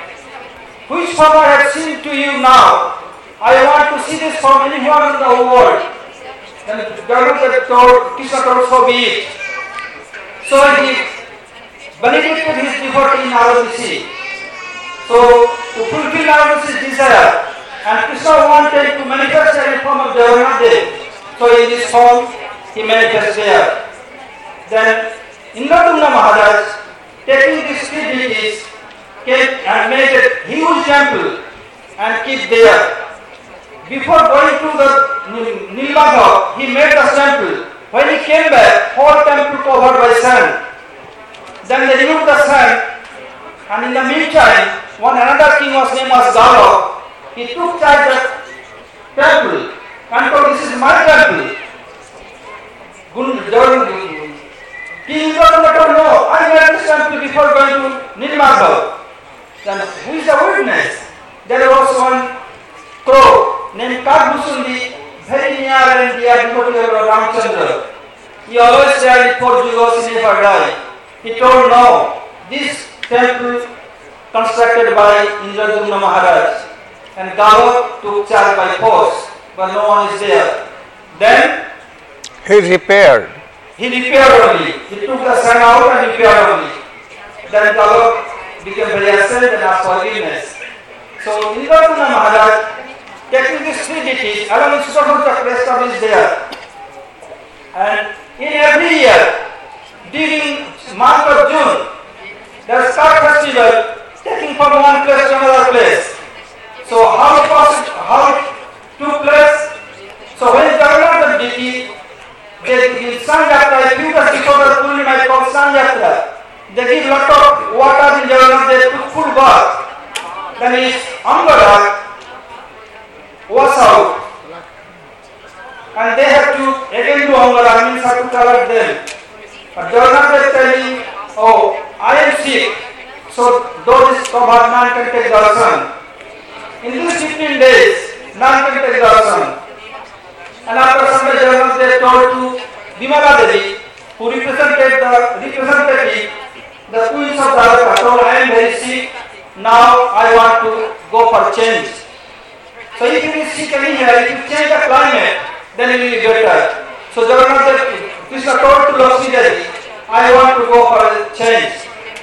Which form I have seen to you now? I want to see this form anywhere in the whole world. Then Garuda told, Krishna told, so be it. So he benedicted his devotee Naradamusi. So to fulfill Naradamusi's desire, and Krishna wanted to manifest in the form of Jagannath Dev. So in this form, he manifests there. Then Indradumna Maharaj, taking these three deities, came and made a huge temple and keep there. Before going to the Nilmadhav, he made the temple. When he came back, whole temple covered by sand. Then they removed the sand, and in the meantime, one another king was named as Galav. He took charge of the temple and told, this is my temple. King Indradumna told, no, I made this temple before going to Nilmadhav. Then who is the witness? There was one crow named Kadbusundi, very near and dear devotee of Ramchandra. He always said, for Jugos he never died. He told, no, this temple constructed by Indradumna Maharaj, and Gawat took charge by force, but no one is there. Then he repaired. He repaired only. He took the sand out and repaired only. Then Gawat became very upset and asked forgiveness. So Indradumna Maharaj, taking these three deities, along with Sutabhu Chakra established there. And in every year, during month of June, there is Star Festival taking from one place to another place. So how it was, how it took place? So when Jagannath deity, they give Sanjatra, a few days before the Purnima is called Sanjatra. They give lot of water in Jagannath, they took full bath. Then his Angada was out. And they have to again do Angada, means have to cover them. But Jagannath is telling, oh, I am sick. So those Prabhat can take darshan. In these fifteen days, none can take darshan. And after Sunday Jagannath they told to Vimala Devi, who represented the representative, the queens of Dwarka, told, I am very sick, now I want to go for change. So if you is sick anywhere, if you change the climate, then it will be better. So Jagannath Krishna told to Lakshmi Devi, I want to go for a change.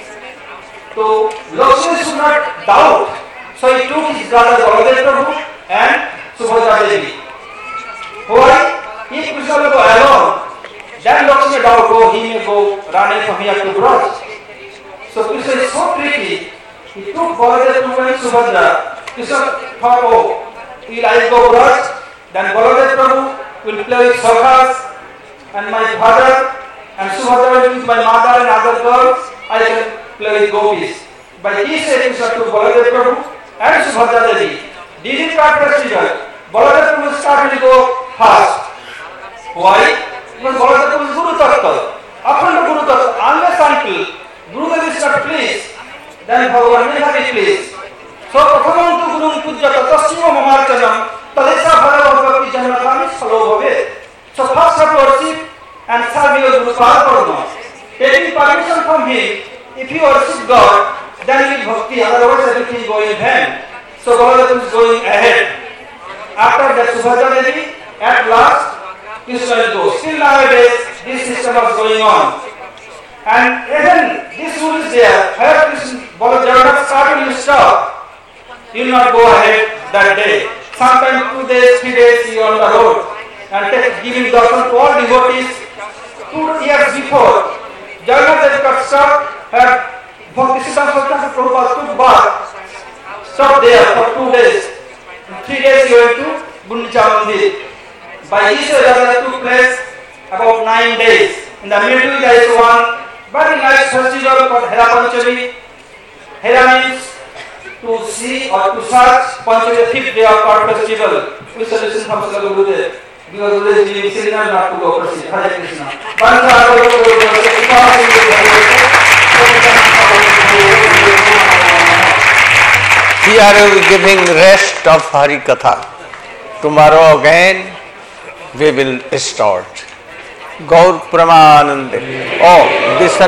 So Lakshmi should not doubt. So he took his brother Baladev Prabhu and Subhadra Devi. Why? If Krishna will go alone, then Lakshmi doubt, oh, he may go running from here to Braj. So Krishna is so tricky. He took Baladev Prabhu and Subhadra. Krishna thought, oh, will I go Braj? Then Baladev Prabhu will play with Sakhas and my father, and Subhadra will be my mother and other girls. I can play with gopis. By this Krishna to Baladev Prabhu and Subhadra Devi. During that festival, Baladev Prabhu started to go fast. Why? Because Baladev Prabhu is Guru Tattva. Akhanda Guru Tattva. Unless until Guru Dev is not pleased, then Bhagavan never be pleased. So, Pratamantu Guru Pujjata Tasima Mamarchanam Tadesa Bhagavad Bhakti Janmatami Salo Bhave. So, first have to worship and serve your Guru Padma. Taking permission from him, if you worship God, then you will bhakti, otherwise everything is going in vain. So, Baladev is going ahead. After that, Subhadra Devi, at last, Krishna will go. Still nowadays, this system was going on. And even this rule is there. Where Krishna, Baladev started, you stop. You will not go ahead that day. Sometimes two days, three days, you are on the road. And take, giving darshan to all devotees. Two years before, Jagannath got stopped, had Bhaktisiddhanta Saraswati Prabhupada took bath, stopped there for two days. In three days he went to Gundicha Mandir. By this Jagannath took place about nine days. In the middle there is one very nice festival called Hera Panchami. Hera means to see or to search. Panchami, the fifth day of our festival. We shall listen from Sri Gurudev. Because Gurudev is giving signal not to go proceed. Hare Krishna. Here we are giving rest of Hari Katha. Tomorrow again we will start. Gaur Pramanande. Oh, this